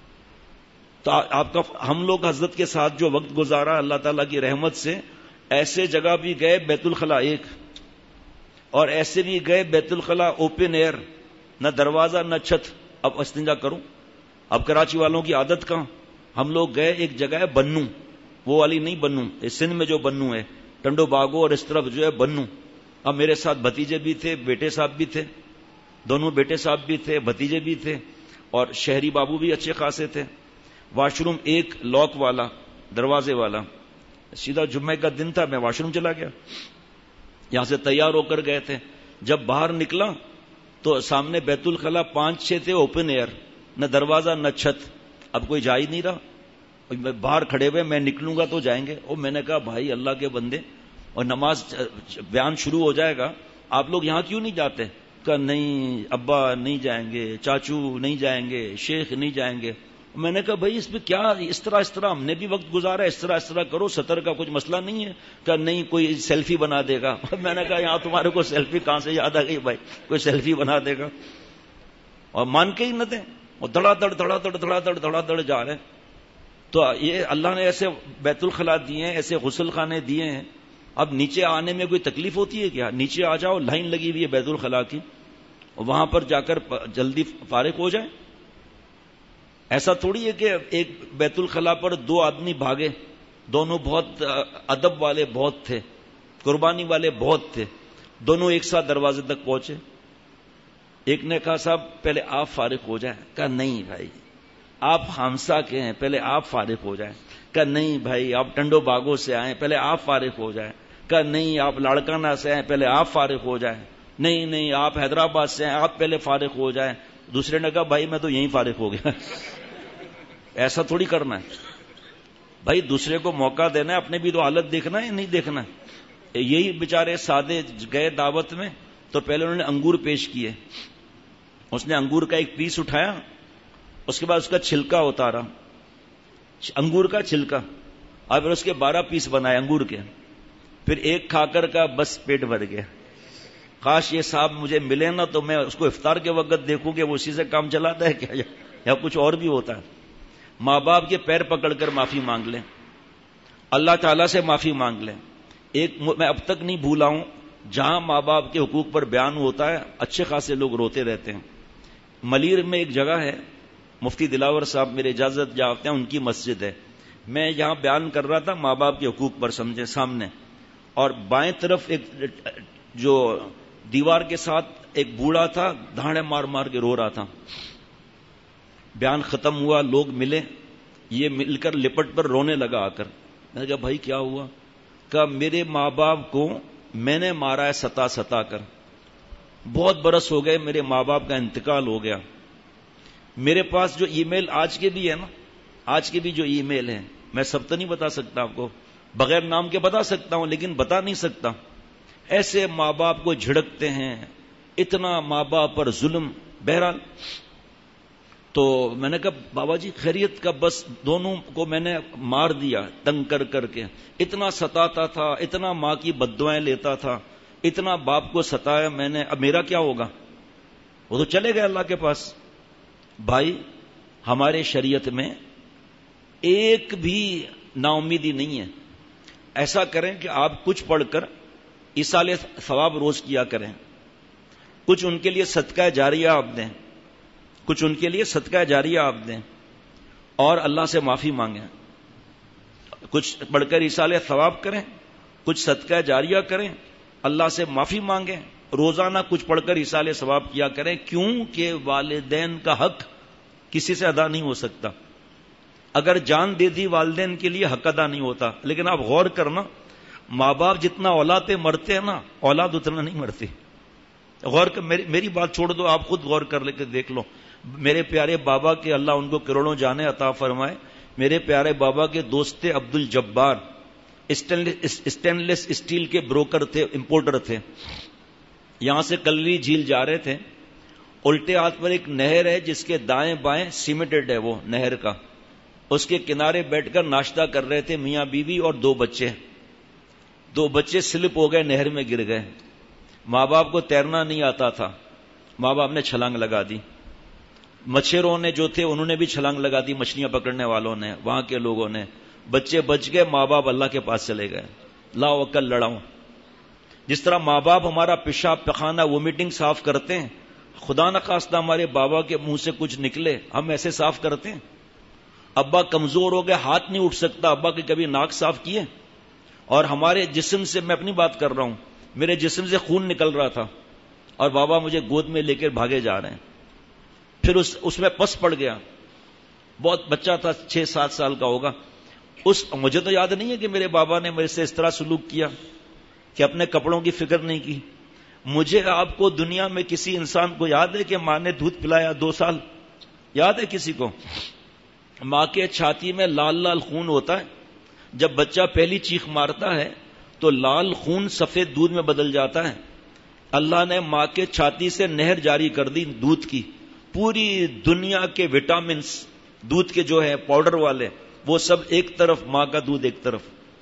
تو آپ کا ہم لوگ حضرت کے ساتھ جو وقت گزارا اللہ تعالیٰ کی رحمت سے، ایسے جگہ بھی گئے بیت الخلا ایک، اور ایسے بھی گئے بیت الخلا اوپن ایئر، نہ دروازہ نہ چھت. اب استنجا کروں. اب کراچی والوں کی عادت کہاں. ہم لوگ گئے ایک جگہ ہے بنو، وہ والی نہیں بنو، سندھ میں جو بنو ہے، ٹنڈو باغو اور اس طرف جو ہے بنو. اب میرے ساتھ بھتیجے بھی تھے، بیٹے صاحب بھی تھے، دونوں بیٹے صاحب بھی تھے، بھتیجے بھی تھے، اور شہری بابو بھی اچھے خاصے تھے. واش روم ایک لاک والا، دروازے والا. سیدھا جمعہ کا دن تھا، میں واش روم چلا گیا. یہاں سے تیار ہو کر گئے تھے. جب باہر نکلا تو سامنے بیت الخلا پانچ چھ تھے اوپن ایئر، نہ دروازہ نہ چھت. اب کوئی جا ہی نہیں رہا. باہر کھڑے ہوئے، میں نکلوں گا تو جائیں گے. اور میں نے کہا بھائی اللہ کے بندے، اور نماز بیان شروع ہو جائے گا، آپ لوگ یہاں کیوں نہیں جاتے؟ کہا نہیں ابا نہیں جائیں گے، چاچو نہیں جائیں گے، شیخ نہیں جائیں گے. میں نے کہا بھائی اس میں کیا، اس طرح اس طرح ہم نے بھی وقت گزارا ہے، اس طرح اس طرح کرو، سطر کا کچھ مسئلہ نہیں ہے. کہا نہیں کوئی سیلفی بنا دے گا. میں نے کہا یہاں تمہارے کو سیلفی کہاں سے یاد آ گئی بھائی، کوئی سیلفی بنا دے گا. اور مان کے ہی نہ دیں، اور دڑا دڑ دڑا دڑ دڑا دڑ دڑا دڑ جا رہے ہیں. تو یہ اللہ نے ایسے بیت الخلا دیے ہیں، ایسے غسل خانے دیے ہیں. اب نیچے آنے میں کوئی تکلیف ہوتی ہے کیا؟ نیچے آ جاؤ، لائن لگی ہوئی ہے بیت الخلا کی، وہاں پر جا کر جلدی فارغ ہو جائیں. ایسا تھوڑی ہے کہ ایک بیت الخلا پر دو آدمی بھاگے، دونوں بہت ادب والے بہت تھے، قربانی والے بہت تھے، دونوں ایک ساتھ دروازے تک پہنچے. ایک نے کہا صاحب پہلے آپ فارغ ہو جائیں. کہا نہیں بھائی آپ خامسہ کے ہیں، پہلے آپ فارغ ہو جائیں. کہا نہیں بھائی آپ ٹنڈو باغوں سے آئیں، پہلے آپ فارغ ہو جائیں. کہا نہیں آپ لاڑکانہ سے آئیں، پہلے آپ فارغ ہو جائیں. نہیں نہیں آپ حیدرآباد سے آئیں، آپ پہلے فارغ ہو جائیں. دوسرے نے کہا بھائی میں تو یہیں فارغ ہو گیا. ایسا تھوڑی کرنا ہے بھائی، دوسرے کو موقع دینا ہے، اپنے بھی تو حالت دیکھنا ہے یا نہیں دیکھنا ہے. یہی بیچارے سادے گئے دعوت میں، تو پہلے انہوں نے انگور پیش کیے. اس نے انگور کا ایک پیس اٹھایا، اس کے بعد اس کا چھلکا اتارا، انگور کا چھلکا، اور پھر اس کے بارہ پیس بنائے انگور کے. پھر ایک کھا کر کا بس پیٹ بھر گیا. کاش یہ صاحب مجھے ملے نا تو میں اس کو افطار کے وقت دیکھوں کہ وہ اسی سے کام چلاتا ہے کیا یا کچھ اور بھی ہوتا ہے. ماں باپ کے پیر پکڑ کر معافی مانگ لیں، اللہ تعالیٰ سے معافی مانگ لیں. ایک میں اب تک نہیں بھولا ہوں، جہاں ماں باپ کے حقوق پر بیان ہوتا ہے اچھے خاصے لوگ روتے رہتے ہیں. ملیر میں ایک جگہ ہے، مفتی دلاور صاحب میرے اجازت جاتے ہیں، ان کی مسجد ہے. میں یہاں بیان کر رہا تھا ماں باپ کے حقوق پر سمجھے سامنے، اور بائیں طرف ایک جو دیوار کے ساتھ ایک بوڑھا تھا، دھاڑے مار مار کے رو رہا تھا. بیان ختم ہوا، لوگ ملے، یہ مل کر لپٹ پر رونے لگا آ کر. میں نے کہا بھائی کیا ہوا؟ کہا میرے ماں باپ کو میں نے مارا ہے ستا ستا کر، بہت برس ہو گئے، میرے ماں باپ کا انتقال ہو گیا. میرے پاس جو ای میل آج کے بھی ہے نا، آج کے بھی جو ای میل ہے، میں سب تو نہیں بتا سکتا آپ کو، بغیر نام کے بتا سکتا ہوں لیکن بتا نہیں سکتا. ایسے ماں باپ کو جھڑکتے ہیں، اتنا ماں باپ پر ظلم. بہرحال تو میں نے کہا بابا جی خیریت کا؟ بس دونوں کو میں نے مار دیا تنگ کر کر کے، اتنا ستاتا تھا، اتنا ماں کی بددعائیں لیتا تھا، اتنا باپ کو ستایا میں نے، اب میرا کیا ہوگا؟ وہ تو چلے گئے اللہ کے پاس. بھائی ہمارے شریعت میں ایک بھی نا امیدی نہیں ہے. ایسا کریں کہ آپ کچھ پڑھ کر ایصال ثواب روز کیا کریں، کچھ ان کے لیے صدقہ جاریہ آپ دیں، کچھ ان کے لیے صدقہ جاریہ آپ دیں، اور اللہ سے معافی مانگیں. کچھ پڑھ کر ایصال ثواب کریں، کچھ صدقہ جاریہ کریں، اللہ سے معافی مانگیں. روزانہ کچھ پڑھ کر ایصال ثواب کیا کریں، کیونکہ والدین کا حق کسی سے ادا نہیں ہو سکتا. اگر جان دے دی والدین کے لیے حق ادا نہیں ہوتا. لیکن آپ غور کرنا، ماں باپ جتنا اولاد پہ مرتے ہیں نا، اولاد اتنا نہیں مرتی. غور کر، میری, میری بات چھوڑ دو، آپ خود غور کر لے کے دیکھ لو. میرے پیارے بابا کے، اللہ ان کو کروڑوں جانے عطا فرمائے، میرے پیارے بابا کے دوست تھے عبد الجبار، اسٹینلیس اسٹیل کے بروکر تھے، امپورٹر تھے. یہاں سے کلوی جھیل جا رہے تھے، الٹے ہاتھ پر ایک نہر ہے جس کے دائیں بائیں سیمنٹڈ ہے وہ نہر کا، اس کے کنارے بیٹھ کر ناشتہ کر رہے تھے میاں بیوی اور دو بچے. دو بچے سلپ ہو گئے، نہر میں گر گئے. ماں باپ کو تیرنا نہیں آتا تھا، ماں باپ نے چھلانگ لگا دی. مچھروں نے جو تھے انہوں نے بھی چھلانگ لگا دی، مچھلیاں پکڑنے والوں نے، وہاں کے لوگوں نے. بچے بچ گئے، ماں باپ اللہ کے پاس چلے گئے. لاؤ عقل لڑاؤں. جس طرح ماں باپ ہمارا پیشاب پخانہ وومیٹنگ صاف کرتے ہیں، خدا نخواستہ ہمارے بابا کے منہ سے کچھ نکلے، ہم ایسے صاف کرتے ہیں؟ ابا کمزور ہو گئے، ہاتھ نہیں اٹھ سکتا، ابا کے کبھی ناک صاف کیے؟ اور ہمارے جسم سے، میں اپنی بات کر رہا ہوں، میرے جسم سے خون نکل رہا تھا اور بابا مجھے گود میں لے کر بھاگے جا رہے ہیں. پھر اس اس میں پس پڑ گیا، بہت بچہ تھا، چھ سات سال کا ہوگا. اس مجھے تو یاد نہیں ہے کہ میرے بابا نے میرے سے اس طرح سلوک کیا کہ اپنے کپڑوں کی فکر نہیں کی. مجھے آپ کو دنیا میں کسی انسان کو یاد ہے کہ ماں نے دودھ پلایا دو سال؟ یاد ہے کسی کو؟ ماں کے چھاتی میں لال لال خون ہوتا ہے، جب بچہ پہلی چیخ مارتا ہے تو لال خون سفید دودھ میں بدل جاتا ہے. اللہ نے ماں کے چھاتی سے نہر جاری کر دی دودھ کی، پوری دنیا کے وٹامنز دودھ کے جو ہے پاؤڈر والے، وہ سب ایک طرف، ماں کا دودھ ایک طرف.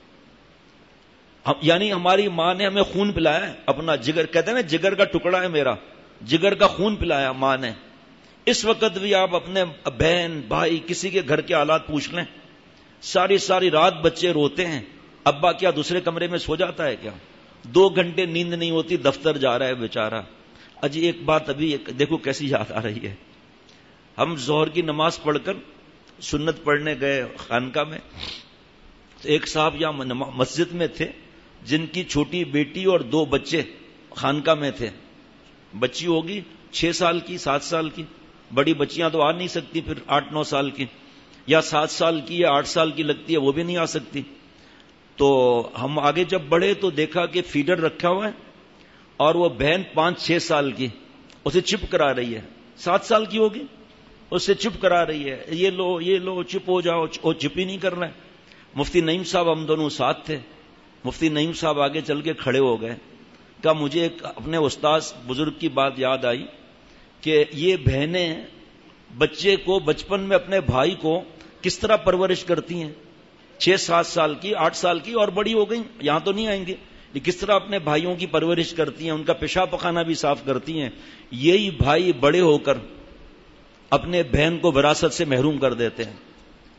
یعنی ہماری ماں نے ہمیں خون پلایا ہے، اپنا جگر، کہتے ہیں نا جگر کا ٹکڑا ہے میرا، جگر کا خون پلایا ماں نے. اس وقت بھی آپ اپنے بہن بھائی کسی کے گھر کے حالات پوچھ لیں، ساری ساری رات بچے روتے ہیں. ابا کیا دوسرے کمرے میں سو جاتا ہے کیا؟ دو گھنٹے نیند نہیں ہوتی، دفتر جا رہا ہے بیچارہ. اجی ایک بات ابھی ایک دیکھو کیسی یاد آ رہی ہے. ہم ظہر کی نماز پڑھ کر سنت پڑھنے گئے خانقاہ میں، تو ایک صاحب یہاں مسجد میں تھے جن کی چھوٹی بیٹی اور دو بچے خانقاہ میں تھے. بچی ہوگی چھ سال کی، سات سال کی، بڑی بچیاں تو آ نہیں سکتی، پھر آٹھ نو سال کی، یا سات سال کی یا آٹھ سال کی لگتی ہے، وہ بھی نہیں آ سکتی. تو ہم آگے جب بڑھے تو دیکھا کہ فیڈر رکھا ہوا ہے اور وہ بہن پانچ چھ سال کی اسے چپ کرا رہی ہے. سات سال کی ہوگی، اسے چپ کرا رہی ہے، یہ لو یہ لو چپ ہو جاؤ، وہ چپ ہی نہیں کر رہے. مفتی نعیم صاحب ہم دونوں ساتھ تھے. مفتی نعیم صاحب آگے چل کے کھڑے ہو گئے. کہا مجھے ایک اپنے استاذ بزرگ کی بات یاد آئی کہ یہ بہنیں بچے کو بچپن میں اپنے بھائی کو کس طرح پرورش کرتی ہیں، چھ سات سال کی، آٹھ سال کی، اور بڑی ہو گئی، یہاں تو نہیں آئیں گے، یہ کس طرح اپنے بھائیوں کی پرورش کرتی ہیں، ان کا پیشاب پخانہ بھی صاف کرتی ہیں. یہی بھائی بڑے ہو کر اپنے بہن کو وراثت سے محروم کر دیتے ہیں.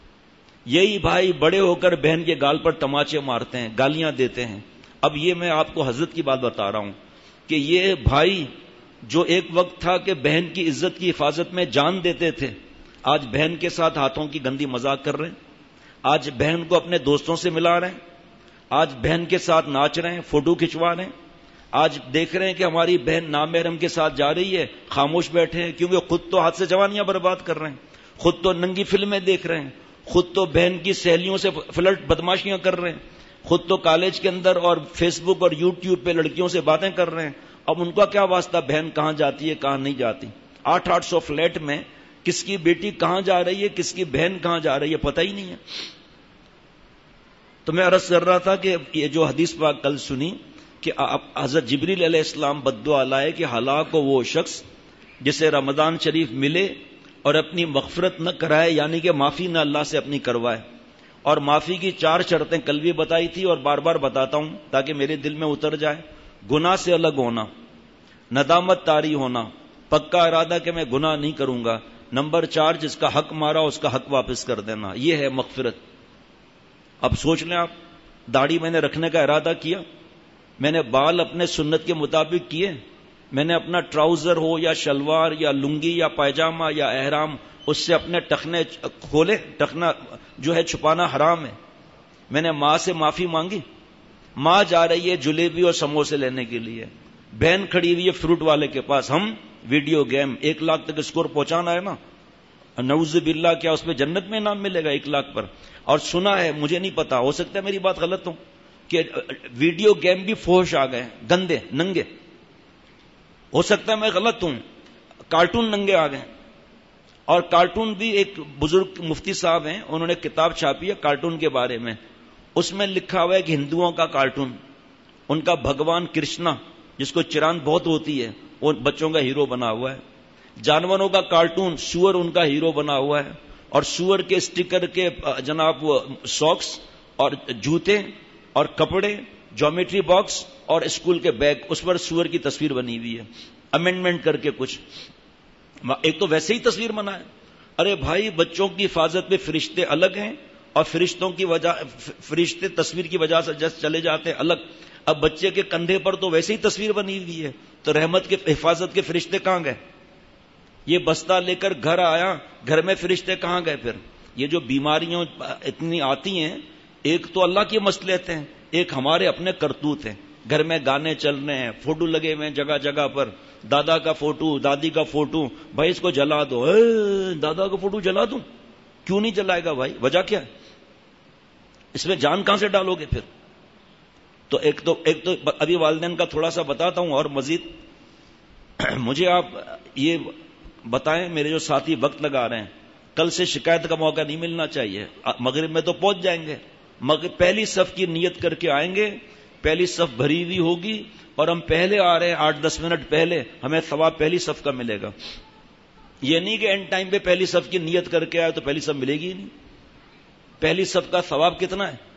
یہی بھائی بڑے ہو کر بہن کے گال پر تماچے مارتے ہیں، گالیاں دیتے ہیں. اب یہ میں آپ کو حضرت کی بات بتا رہا ہوں کہ یہ بھائی جو ایک وقت تھا کہ بہن کی عزت کی حفاظت میں جان دیتے تھے، آج بہن کے ساتھ ہاتھوں کی گندی مذاق کر رہے ہیں، آج بہن کو اپنے دوستوں سے ملا رہے ہیں، آج بہن کے ساتھ ناچ رہے ہیں، فوٹو کھنچوا رہے ہیں. آج دیکھ رہے ہیں کہ ہماری بہن نامحرم کے ساتھ جا رہی ہے، خاموش بیٹھے ہیں، کیونکہ خود تو ہاتھ سے جوانیاں برباد کر رہے ہیں، خود تو ننگی فلمیں دیکھ رہے ہیں، خود تو بہن کی سہیلیوں سے فلرٹ بدماشیاں کر رہے ہیں، خود تو کالج کے اندر اور فیس بک اور یوٹیوب پہ لڑکیوں سے باتیں کر رہے ہیں. اب ان کا کیا واسطہ بہن کہاں جاتی ہے کہاں نہیں جاتی؟ آٹھ آٹھ سو فلیٹ میں کس کی بیٹی کہاں جا رہی ہے، کس کی بہن کہاں جا رہی ہے، پتہ ہی نہیں ہے. تو میں عرض کر رہا تھا کہ یہ جو حدیث پاک کل سنی کہ حضرت جبریل علیہ السلام بددعا لائے کہ ہلاک ہو وہ شخص جسے رمضان شریف ملے اور اپنی مغفرت نہ کرائے، یعنی کہ معافی نہ اللہ سے اپنی کروائے. اور معافی کی چار شرطیں کل بھی بتائی تھی اور بار بار بتاتا ہوں تاکہ میرے دل میں اتر جائے. گناہ سے الگ ہونا، ندامت طاری ہونا، پکا ارادہ کہ میں گناہ نہیں کروں گا. نمبر چار، جس کا حق مارا اس کا حق واپس کر دینا، یہ ہے مغفرت. اب سوچ لیں آپ، داڑھی میں نے رکھنے کا ارادہ کیا، میں نے بال اپنے سنت کے مطابق کیے، میں نے اپنا ٹراؤزر ہو یا شلوار یا لنگی یا پائجامہ یا احرام اس سے اپنے ٹخنے کھولے، ٹخنا جو ہے چھپانا حرام ہے. میں نے ماں سے معافی مانگی، ماں جا رہی ہے جلیبی اور سموسے لینے کے لیے، بہن کھڑی ہوئی ہے فروٹ والے کے پاس، ہم ویڈیو گیم ایک لاکھ تک اسکور پہنچانا ہے نا، نعوذ باللہ کیا اس پہ جنت میں انعام ملے گا ایک لاکھ پر؟ اور سنا ہے، مجھے نہیں پتا، ہو سکتا ہے میری بات غلط ہو، کہ ویڈیو گیم بھی فحش آ گئے، گندے ننگے، ہو سکتا ہے میں غلط ہوں، کارٹون ننگے آ گئے. اور کارٹون بھی ایک بزرگ مفتی صاحب ہیں، انہوں نے کتاب چھاپی ہے کارٹون کے بارے میں، اس میں لکھا ہوا ہے کہ ہندوؤں کا کارٹون، ان کا بھگوان کرشنا جس کو چران بہت ہوتی ہے وہ بچوں کا ہیرو بنا ہوا ہے. جانوروں کا کارٹون، سور ان کا ہیرو بنا ہوا ہے، اور سور کے اسٹیکر کے جناب وہ ساکس اور جوتے اور کپڑے، جیومیٹری باکس اور اسکول کے بیگ، اس پر سور کی تصویر بنی ہوئی ہے، امینڈمنٹ کر کے کچھ. ایک تو ویسے ہی تصویر بنا ہے. ارے بھائی بچوں کی حفاظت میں فرشتے الگ ہیں اور فرشتوں کی وجہ فرشتے تصویر کی وجہ سے جس چلے جاتے ہیں الگ. اب بچے کے کندھے پر تو ویسے ہی تصویر بنی ہوئی ہے، تو رحمت کے حفاظت کے فرشتے کہاں گئے؟ یہ بستہ لے کر گھر آیا، گھر میں فرشتے کہاں گئے پھر؟ یہ جو بیماریاں اتنی آتی ہیں، ایک تو اللہ کے مسئلے ہیں، ایک ہمارے اپنے کرتوت ہیں. گھر میں گانے چل رہے ہیں، فوٹو لگے ہوئے ہیں جگہ جگہ پر، دادا کا فوٹو، دادی کا فوٹو، بھائی اس کو جلا دو. اے دادا کا فوٹو جلا دوں؟ کیوں نہیں جلائے گا بھائی؟ وجہ کیا ہے؟ اس میں جان کہاں سے ڈالو گے پھر؟ تو ایک تو ایک تو ابھی والدین کا تھوڑا سا بتاتا ہوں اور مزید مجھے آپ یہ بتائیں، میرے جو ساتھی وقت لگا رہے ہیں، کل سے شکایت کا موقع نہیں ملنا چاہیے. مغرب میں تو پہنچ جائیں گے، مگر پہلی صف کی نیت کر کے آئیں گے، پہلی صف بھری ہوئی ہوگی اور ہم پہلے آ رہے ہیں، آٹھ دس منٹ پہلے، ہمیں ثواب پہلی صف کا ملے گا. یہ نہیں کہ اینڈ ٹائم پہ پہلی صف کی نیت کر کے آئے تو پہلی صف ملے گی ہی نہیں. پہلی صف کا ثواب کتنا ہے؟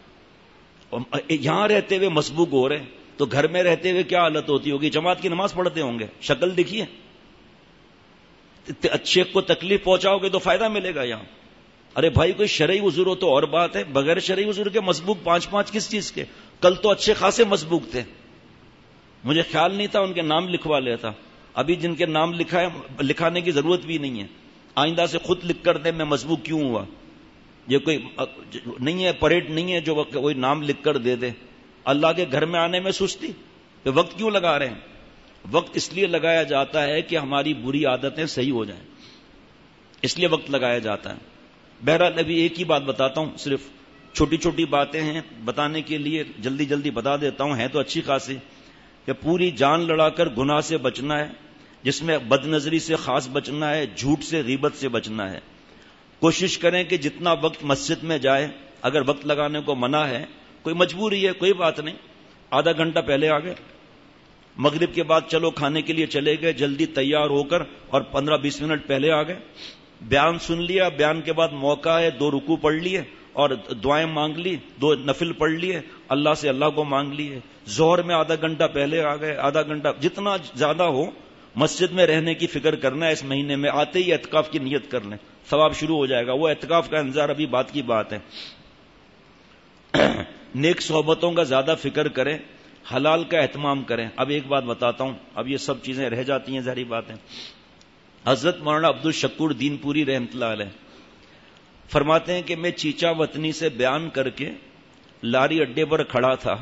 یہاں رہتے ہوئے مسبوق ہو رہے ہیں تو گھر میں رہتے ہوئے کیا حالت ہوتی ہوگی؟ جماعت کی نماز پڑھتے ہوں گے، شکل دیکھیے. اچھے کو تکلیف پہنچاؤ گے تو فائدہ ملے گا یہاں. ارے بھائی کوئی شرعی عذر ہو تو اور بات ہے، بغیر شرعی عذر کے مسبوق پانچ پانچ کس چیز کے؟ کل تو اچھے خاصے مسبوق تھے، مجھے خیال نہیں تھا ان کے نام لکھوا لیتا. ابھی جن کے نام لکھا ہے لکھانے کی ضرورت بھی نہیں ہے، آئندہ سے خود لکھ کر دیں میں مسبوق کیوں ہوا. یہ کوئی نہیں ہے، پریڈ نہیں ہے جو کوئی نام لکھ کر دے دے. اللہ کے گھر میں آنے میں سستی، کہ وقت کیوں لگا رہے ہیں؟ وقت اس لیے لگایا جاتا ہے کہ ہماری بری عادتیں صحیح ہو جائیں، اس لیے وقت لگایا جاتا ہے. بہرحال ابھی ایک ہی بات بتاتا ہوں، صرف چھوٹی چھوٹی باتیں ہیں بتانے کے لیے، جلدی جلدی بتا دیتا ہوں، ہیں تو اچھی خاصی. کہ پوری جان لڑا کر گناہ سے بچنا ہے، جس میں بد نظری سے خاص بچنا ہے، جھوٹ سے، غیبت سے بچنا ہے. کوشش کریں کہ جتنا وقت مسجد میں جائے، اگر وقت لگانے کو منع ہے، کوئی مجبوری ہے کوئی بات نہیں، آدھا گھنٹہ پہلے آ گئے، مغرب کے بعد چلو کھانے کے لیے چلے گئے، جلدی تیار ہو کر اور پندرہ بیس منٹ پہلے آ گئے، بیان سن لیا، بیان کے بعد موقع ہے دو رکوع پڑھ لیے اور دعائیں مانگ لی، دو نفل پڑھ لیے، اللہ سے اللہ کو مانگ لیے. ظہر میں آدھا گھنٹہ پہلے آ گئے، آدھا گھنٹہ جتنا زیادہ ہو مسجد میں رہنے کی فکر کرنا ہے، اس مہینے میں آتے ہی اعتکاف کی نیت کر لیں، ثواب شروع ہو جائے گا. وہ اعتکاف کا انتظار ابھی بات کی بات ہے. نیک صحبتوں کا زیادہ فکر کریں، حلال کا اہتمام کریں. اب ایک بات بتاتا ہوں، اب یہ سب چیزیں رہ جاتی ہیں، ظاہری بات ہے. حضرت مولانا عبد الشکور دین پوری رحمۃ اللہ علیہ فرماتے ہیں کہ میں چیچا وطنی سے بیان کر کے لاری اڈے پر کھڑا تھا.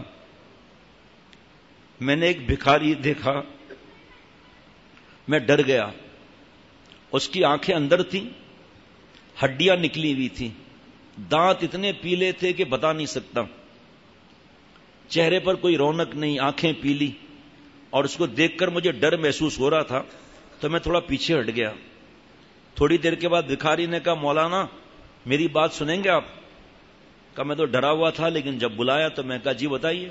میں نے ایک بھکاری دیکھا، میں ڈر گیا. اس کی آنکھیں اندر تھیں، ہڈیاں نکلی ہوئی تھیں، دانت اتنے پیلے تھے کہ بتا نہیں سکتا، چہرے پر کوئی رونق نہیں، آنکھیں پیلی. اور اس کو دیکھ کر مجھے ڈر محسوس ہو رہا تھا تو میں تھوڑا پیچھے ہٹ گیا. تھوڑی دیر کے بعد بھکاری نے کہا مولانا میری بات سنیں گے آپ؟ کہا میں تو ڈرا ہوا تھا، لیکن جب بلایا تو میں کہا جی بتائیے.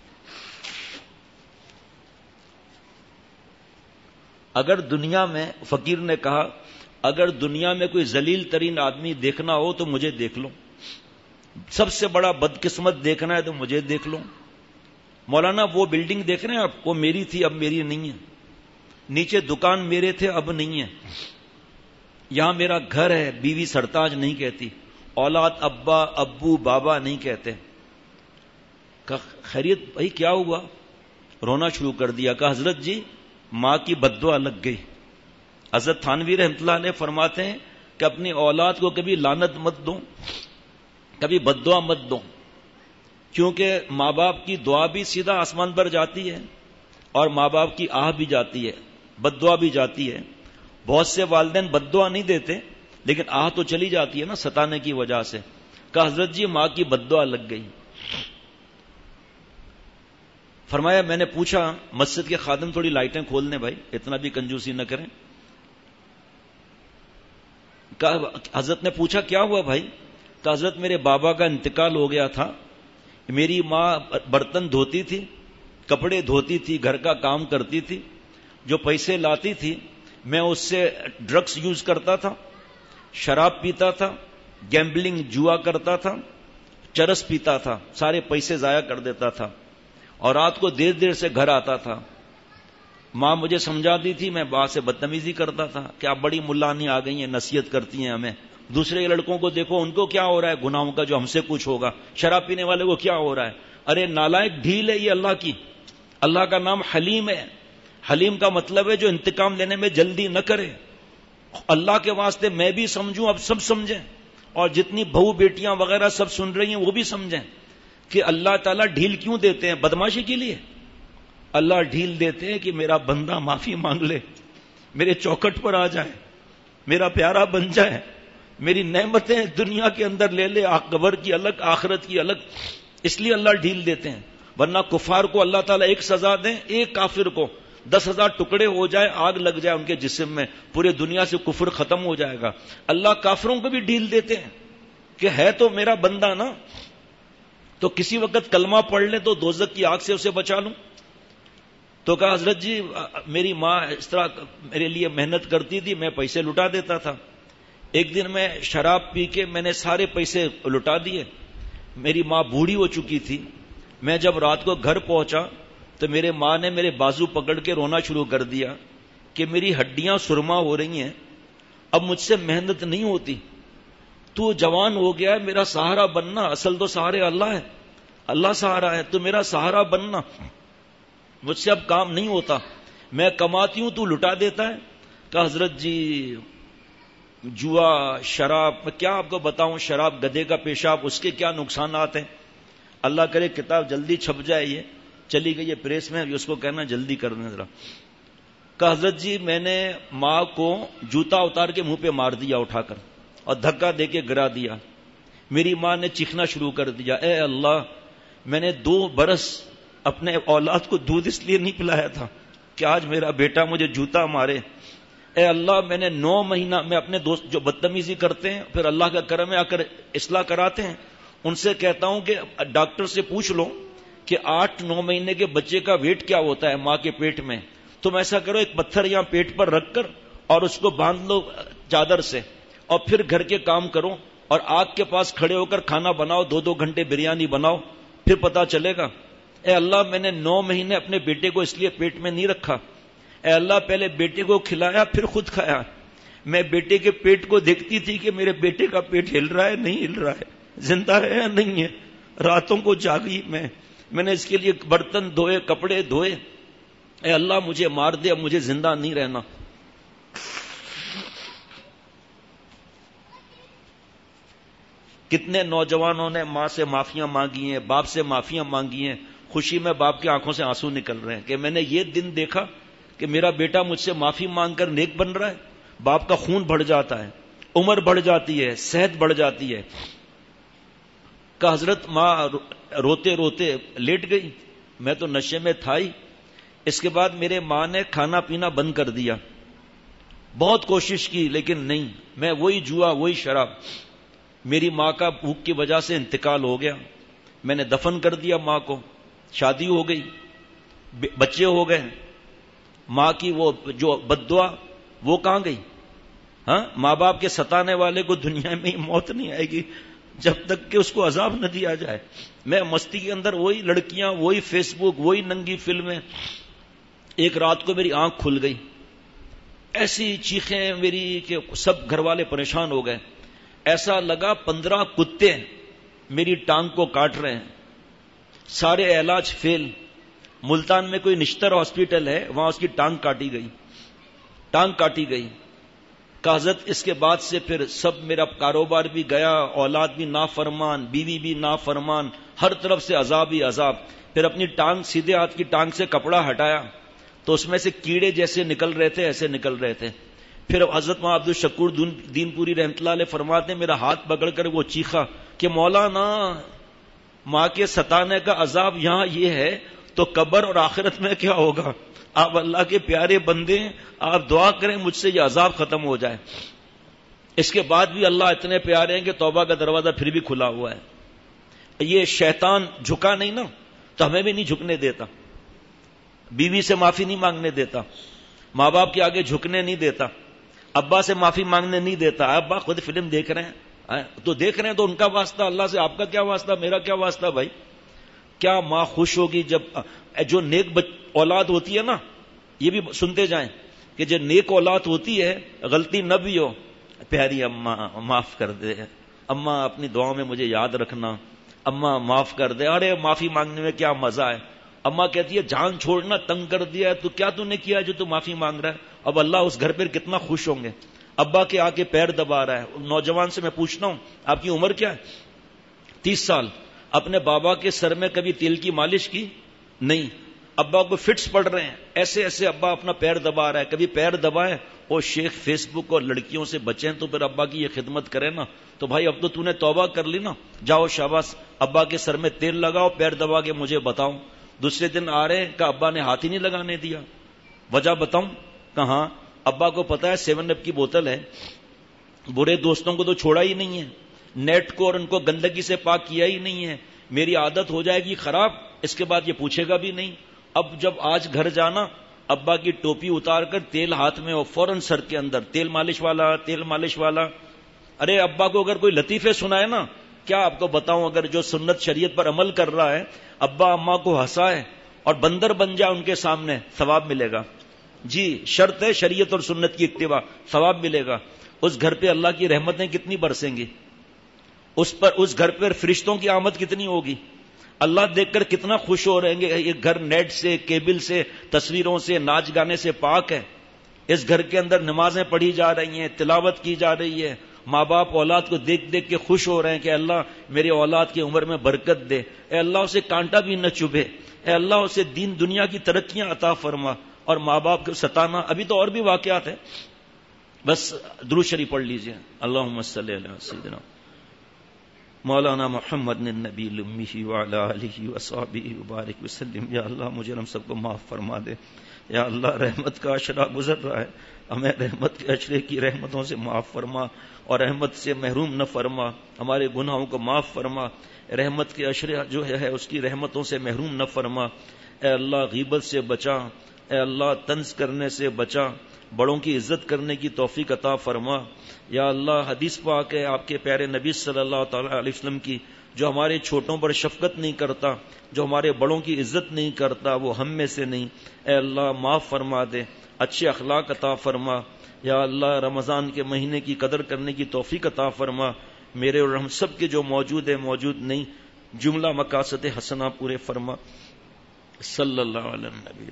اگر دنیا میں، فقیر نے کہا اگر دنیا میں کوئی ذلیل ترین آدمی دیکھنا ہو تو مجھے دیکھ لو، سب سے بڑا بدقسمت دیکھنا ہے تو مجھے دیکھ لو. مولانا وہ بلڈنگ دیکھ رہے ہیں آپ، وہ میری تھی اب میری نہیں ہے، نیچے دکان میرے تھے اب نہیں ہے، یہاں میرا گھر ہے، بیوی سرتاج نہیں کہتی، اولاد ابا ابو بابا نہیں کہتے. کہا خیریت بھائی کیا ہوا؟ رونا شروع کر دیا. کہا حضرت جی ماں کی بددعا لگ گئی. حضرت تھانوی رحمۃ اللہ علیہ فرماتے ہیں کہ اپنی اولاد کو کبھی لعنت مت دو، کبھی بددعا مت دو، کیونکہ ماں باپ کی دعا بھی سیدھا آسمان پر جاتی ہے اور ماں باپ کی آہ بھی جاتی ہے، بددعا بھی جاتی ہے. بہت سے والدین بددعا نہیں دیتے لیکن آہ تو چلی جاتی ہے نا ستانے کی وجہ سے. کہا حضرت جی ماں کی بددعا لگ گئی. فرمایا میں نے پوچھا مسجد کے خادم تھوڑی لائٹیں کھول دیں بھائی، اتنا بھی کنجوسی نہ کریں. کہا حضرت نے پوچھا کیا ہوا بھائی؟ کہا حضرت میرے بابا کا انتقال ہو گیا تھا، میری ماں برتن دھوتی تھی، کپڑے دھوتی تھی، گھر کا کام کرتی تھی، جو پیسے لاتی تھی میں اس سے ڈرگس یوز کرتا تھا، شراب پیتا تھا، گیمبلنگ جوا کرتا تھا، چرس پیتا تھا، سارے پیسے ضائع کر دیتا تھا اور رات کو دیر دیر سے گھر آتا تھا. ماں مجھے سمجھاتی تھی، میں باپ سے بدتمیزی کرتا تھا کہ آپ بڑی ملانی آ گئی ہیں، نصیحت کرتی ہیں ہمیں. دوسرے لڑکوں کو دیکھو ان کو کیا ہو رہا ہے گناہوں کا جو ہم سے کچھ ہوگا، شراب پینے والے کو کیا ہو رہا ہے. ارے نالائق ڈھیل ہے یہ اللہ کی. اللہ کا نام حلیم ہے. حلیم کا مطلب ہے جو انتقام لینے میں جلدی نہ کرے. اللہ کے واسطے میں بھی سمجھوں، اب سب سمجھیں، اور جتنی بہو بیٹیاں وغیرہ سب سن رہی ہیں وہ بھی سمجھیں کہ اللہ تعالیٰ ڈھیل کیوں دیتے ہیں؟ بدماشی کے لیے. اللہ ڈھیل دیتے ہیں کہ میرا بندہ معافی مانگ لے، میرے چوکٹ پر آ جائے، میرا پیارا بن جائے، میری نعمتیں دنیا کے اندر لے لے، قبر کی الگ آخرت کی الگ. اس لیے اللہ ڈھیل دیتے ہیں. ورنہ کفار کو اللہ تعالیٰ ایک سزا دیں، ایک کافر کو دس ہزار ٹکڑے ہو جائے، آگ لگ جائے ان کے جسم میں، پورے دنیا سے کفر ختم ہو جائے گا. اللہ کافروں کو بھی ڈھیل دیتے ہیں کہ ہے تو میرا بندہ نا، تو کسی وقت کلمہ پڑھ لے تو دوزخ کی آگ سے اسے بچا لوں. تو کہا حضرت جی میری ماں اس طرح میرے لیے محنت کرتی تھی، میں پیسے لٹا دیتا تھا. ایک دن میں شراب پی کے میں نے سارے پیسے لٹا دیے. میری ماں بوڑھی ہو چکی تھی. میں جب رات کو گھر پہنچا تو میرے ماں نے میرے بازو پکڑ کے رونا شروع کر دیا کہ میری ہڈیاں سرما ہو رہی ہیں، اب مجھ سے محنت نہیں ہوتی، تو جوان ہو گیا ہے، میرا سہارا بننا. اصل تو سہارے اللہ ہے، اللہ سہارا ہے، تو میرا سہارا بننا. مجھ سے اب کام نہیں ہوتا، میں کماتی ہوں تو لٹا دیتا ہے. کہ حضرت جی جوا، شراب، میں کیا آپ کو بتاؤں، شراب گدھے کا پیشاب، اس کے کیا نقصانات ہیں. اللہ کرے کتاب جلدی چھپ جائے، یہ چلی گئی ہے پریس میں، اس کو کہنا جلدی کر دیں ذرا. کہ حضرت جی میں نے ماں کو جوتا اتار کے منہ پہ مار دیا اٹھا کر اور دھکا دے کے گرا دیا. میری ماں نے چیخنا شروع کر دیا، اے اللہ میں نے دو برس اپنے اولاد کو دودھ اس لیے نہیں پلایا تھا کہ آج میرا بیٹا مجھے جوتا مارے. اے اللہ میں نے نو مہینہ میں اپنے دوست جو بدتمیزی کرتے ہیں پھر اللہ کا کرم ہے آ کر اصلاح کراتے ہیں، ان سے کہتا ہوں کہ ڈاکٹر سے پوچھ لو کہ آٹھ نو مہینے کے بچے کا ویٹ کیا ہوتا ہے ماں کے پیٹ میں. تم ایسا کرو ایک پتھر یہاں پیٹ پر رکھ کر اور اس کو باندھ لو چادر سے، اور پھر گھر کے کام کرو اور آگ کے پاس کھڑے ہو کر کھانا بناؤ، دو دو گھنٹے بریانی بناؤ، پھر پتا چلے گا. اے اللہ میں نے نو مہینے اپنے بیٹے کو اس لیے پیٹ میں نہیں رکھا. اے اللہ پہلے بیٹے کو کھلایا پھر خود کھایا. میں بیٹے کے پیٹ کو دیکھتی تھی کہ میرے بیٹے کا پیٹ ہل رہا ہے نہیں ہل رہا ہے, زندہ ہے یا نہیں ہے. راتوں کو جاگی میں میں نے اس کے لیے برتن دھوئے, کپڑے دھوئے. اے اللہ مجھے مار دے, اب مجھے زندہ نہیں رہنا. کتنے نوجوانوں نے ماں سے معافیاں مانگی ہیں, باپ سے معافیاں مانگی ہیں, خوشی میں باپ کی آنکھوں سے آنسو نکل رہے ہیں کہ میں نے یہ دن دیکھا کہ میرا بیٹا مجھ سے معافی مانگ کر نیک بن رہا ہے. باپ کا خون بڑھ جاتا ہے, عمر بڑھ جاتی ہے, صحت بڑھ جاتی ہے. کہ حضرت ماں روتے روتے لیٹ گئی, میں تو نشے میں تھا ہی. اس کے بعد میرے ماں نے کھانا پینا بند کر دیا. بہت کوشش کی لیکن نہیں, میں وہی جوا وہی شراب. میری ماں کا بھوک کی وجہ سے انتقال ہو گیا. میں نے دفن کر دیا ماں کو. شادی ہو گئی, بچے ہو گئے. ماں کی وہ جو بد دعا وہ کہاں گئی؟ ہاں, ماں باپ کے ستانے والے کو دنیا میں ہی موت نہیں آئے گی جب تک کہ اس کو عذاب نہ دیا جائے. میں مستی کے اندر وہی لڑکیاں, وہی فیس بک, وہی ننگی فلمیں. ایک رات کو میری آنکھ کھل گئی, ایسی چیخیں میری کہ سب گھر والے پریشان ہو گئے. ایسا لگا پندرہ کتے میری ٹانگ کو کاٹ رہے ہیں. سارے علاج فیل. ملتان میں کوئی نشتر ہاسپٹل ہے, وہاں اس کی ٹانگ کاٹی گئی, ٹانگ کاٹی گئی. حضرت اس کے بعد سے پھر سب میرا کاروبار بھی گیا, اولاد بھی نافرمان, بیوی بھی نافرمان, ہر طرف سے عذاب ہی عذاب. پھر اپنی ٹانگ, سیدھے ہاتھ کی ٹانگ سے کپڑا ہٹایا تو اس میں سے کیڑے جیسے نکل رہے تھے, ایسے نکل رہے تھے. پھر حضرت مولانا عبد الشکور دین پوری رحمۃ اللہ علیہ فرماتے ہیں میرا ہاتھ پکڑ کر وہ چیخا کہ مولانا ماں کے ستانے کا عذاب یہاں یہ ہے تو قبر اور آخرت میں کیا ہوگا؟ آپ اللہ کے پیارے بندے, آپ دعا کریں مجھ سے یہ عذاب ختم ہو جائے. اس کے بعد بھی اللہ اتنے پیارے ہیں کہ توبہ کا دروازہ پھر بھی کھلا ہوا ہے. یہ شیطان جھکا نہیں نا تو ہمیں بھی نہیں جھکنے دیتا. بیوی سے معافی نہیں مانگنے دیتا, ماں باپ کے آگے جھکنے نہیں دیتا, ابا سے معافی مانگنے نہیں دیتا. ابا خود فلم دیکھ رہے ہیں تو دیکھ رہے ہیں تو ان کا واسطہ, اللہ سے آپ کا کیا واسطہ, میرا کیا واسطہ بھائی. کیا ماں خوش ہوگی جب جو نیک اولاد ہوتی ہے نا, یہ بھی سنتے جائیں کہ جو نیک اولاد ہوتی ہے غلطی نہ بھی ہو, پیاری اماں معاف کر دے, اماں اپنی دعاؤں میں مجھے یاد رکھنا, اماں معاف کر دے. ارے معافی مانگنے میں کیا مزہ ہے. اماں کہتی ہے جان چھوڑنا, تنگ کر دیا ہے تو کیا تو نے کیا جو تو معافی مانگ رہا ہے. اب اللہ اس گھر پہ کتنا خوش ہوں گے. ابا کے آ کے پیر دبا رہا ہے. نوجوان سے میں پوچھتا ہوں آپ کی عمر کیا ہے؟ تیس سال. اپنے بابا کے سر میں کبھی تیل کی مالش کی؟ نہیں. ابا کو فٹس پڑ رہے ہیں, ایسے ایسے ابا اپنا پیر دبا رہا ہے. کبھی پیر دبائے وہ شیخ فیس بک اور لڑکیوں سے بچیں تو پھر ابا کی یہ خدمت کرے نا. تو بھائی اب تو تو نے توبہ کر لی نا, جاؤ شاباش, ابا کے سر میں تیل لگاؤ, پیر دبا کے مجھے بتاؤ. دوسرے دن آ رہے ہیں کہ ابا نے ہاتھ ہی نہیں لگانے دیا. وجہ بتاؤں؟ کہاں ابا کو پتا ہے سیون اپ کی بوتل ہے, برے دوستوں کو تو چھوڑا ہی نہیں ہے, نیٹ کو اور ان کو گندگی سے پاک کیا ہی نہیں ہے. میری عادت ہو جائے گی خراب, اس کے بعد یہ پوچھے گا بھی نہیں. اب جب آج گھر جانا ابا کی ٹوپی اتار کر تیل ہاتھ میں ہو, فوراً سر کے اندر تیل مالش والا, تیل مالش والا. ارے ابا کو اگر کوئی لطیفے سنائے نا, کیا آپ کو بتاؤں, اگر جو سنت شریعت پر عمل کر رہا ہے ابا اماں کو ہنسائے اور بندر بن جائے ان کے سامنے, ثواب ملے گا. جی شرط ہے شریعت اور سنت کی اتباع, ثواب ملے گا. اس گھر پہ اللہ کی رحمتیں کتنی برسیں گی, اس پر اس گھر پر فرشتوں کی آمد کتنی ہوگی. اللہ دیکھ کر کتنا خوش ہو رہیں گے. یہ گھر نیٹ سے, کیبل سے, تصویروں سے, ناچ گانے سے پاک ہے. اس گھر کے اندر نمازیں پڑھی جا رہی ہیں, تلاوت کی جا رہی ہے. ماں باپ اولاد کو دیکھ دیکھ کے خوش ہو رہے ہیں کہ اللہ میرے اولاد کی عمر میں برکت دے, اے اللہ اسے کانٹا بھی نہ چبھے, اے اللہ اسے دین دنیا کی ترقیاں عطا فرما. اور ماں باپ کو ستانا, ابھی تو اور بھی واقعات ہیں, بس درود شریف پڑھ لیجئے. اللہم صلی علی سیدنا مولانا محمد النبی الامی وعلی آلہ وصحبہ وبارک وسلم. یا اللہ مجھے ہم سب کو معاف فرما دے. یا اللہ رحمت کا اشرا گزر رہا ہے, ہمیں رحمت کے اشرے کی رحمتوں سے معاف فرما اور رحمت سے محروم نہ فرما. ہمارے گناہوں کو معاف فرما, رحمت کے اشرے جو ہے اس کی رحمتوں سے محروم نہ فرما. اے اللہ غیبت سے بچا, اے اللہ طنز کرنے سے بچا، بڑوں کی عزت کرنے کی توفیق عطا فرما۔ یا اللہ حدیث پاک ہے آپ کے پیارے نبی صلی اللہ تعالی علیہ وسلم کی، جو ہمارے چھوٹوں پر شفقت نہیں کرتا، جو ہمارے بڑوں کی عزت نہیں کرتا، وہ ہم میں سے نہیں۔ اے اللہ معاف فرما دے، اچھے اخلاق عطا فرما۔ یا اللہ رمضان کے مہینے کی قدر کرنے کی توفیق عطا فرما۔ میرے اور ہم سب کے جو موجود ہے موجود نہیں، جملہ مقاصد حسنہ پورے فرما۔ صلی اللہ علیہ نبی۔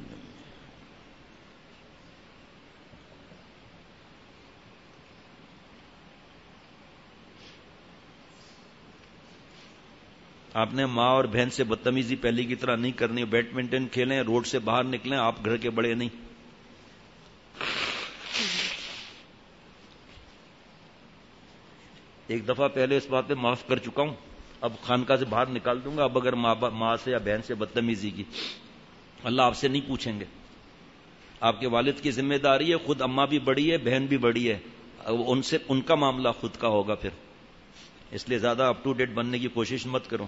آپ نے ماں اور بہن سے بدتمیزی پہلے کی طرح نہیں کرنی، بیڈمنٹن کھیلیں، روڈ سے باہر نکلیں، آپ گھر کے بڑے نہیں۔ ایک دفعہ پہلے اس بات پہ معاف کر چکا ہوں، اب خانقاہ سے باہر نکال دوں گا۔ اب اگر ماں ماں سے یا بہن سے بدتمیزی کی، اللہ آپ سے نہیں پوچھیں گے، آپ کے والد کی ذمہ داری ہے، خود اماں بھی بڑی ہے، بہن بھی بڑی ہے، ان سے ان کا معاملہ خود کا ہوگا پھر، اس لیے زیادہ اپ ٹو ڈیٹ بننے کی کوشش مت کرو۔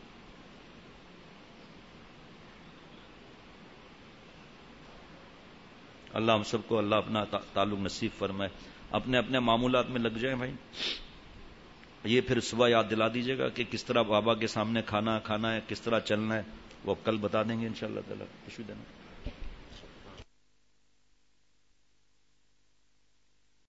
اللہ ہم سب کو اللہ اپنا تعلق نصیب فرمائے۔ اپنے اپنے معمولات میں لگ جائیں بھائی۔ یہ پھر صبح یاد دلا دیجیے گا کہ کس طرح بابا کے سامنے کھانا کھانا ہے، کس طرح چلنا ہے، وہ کل بتا دیں گے انشاءاللہ تعالی۔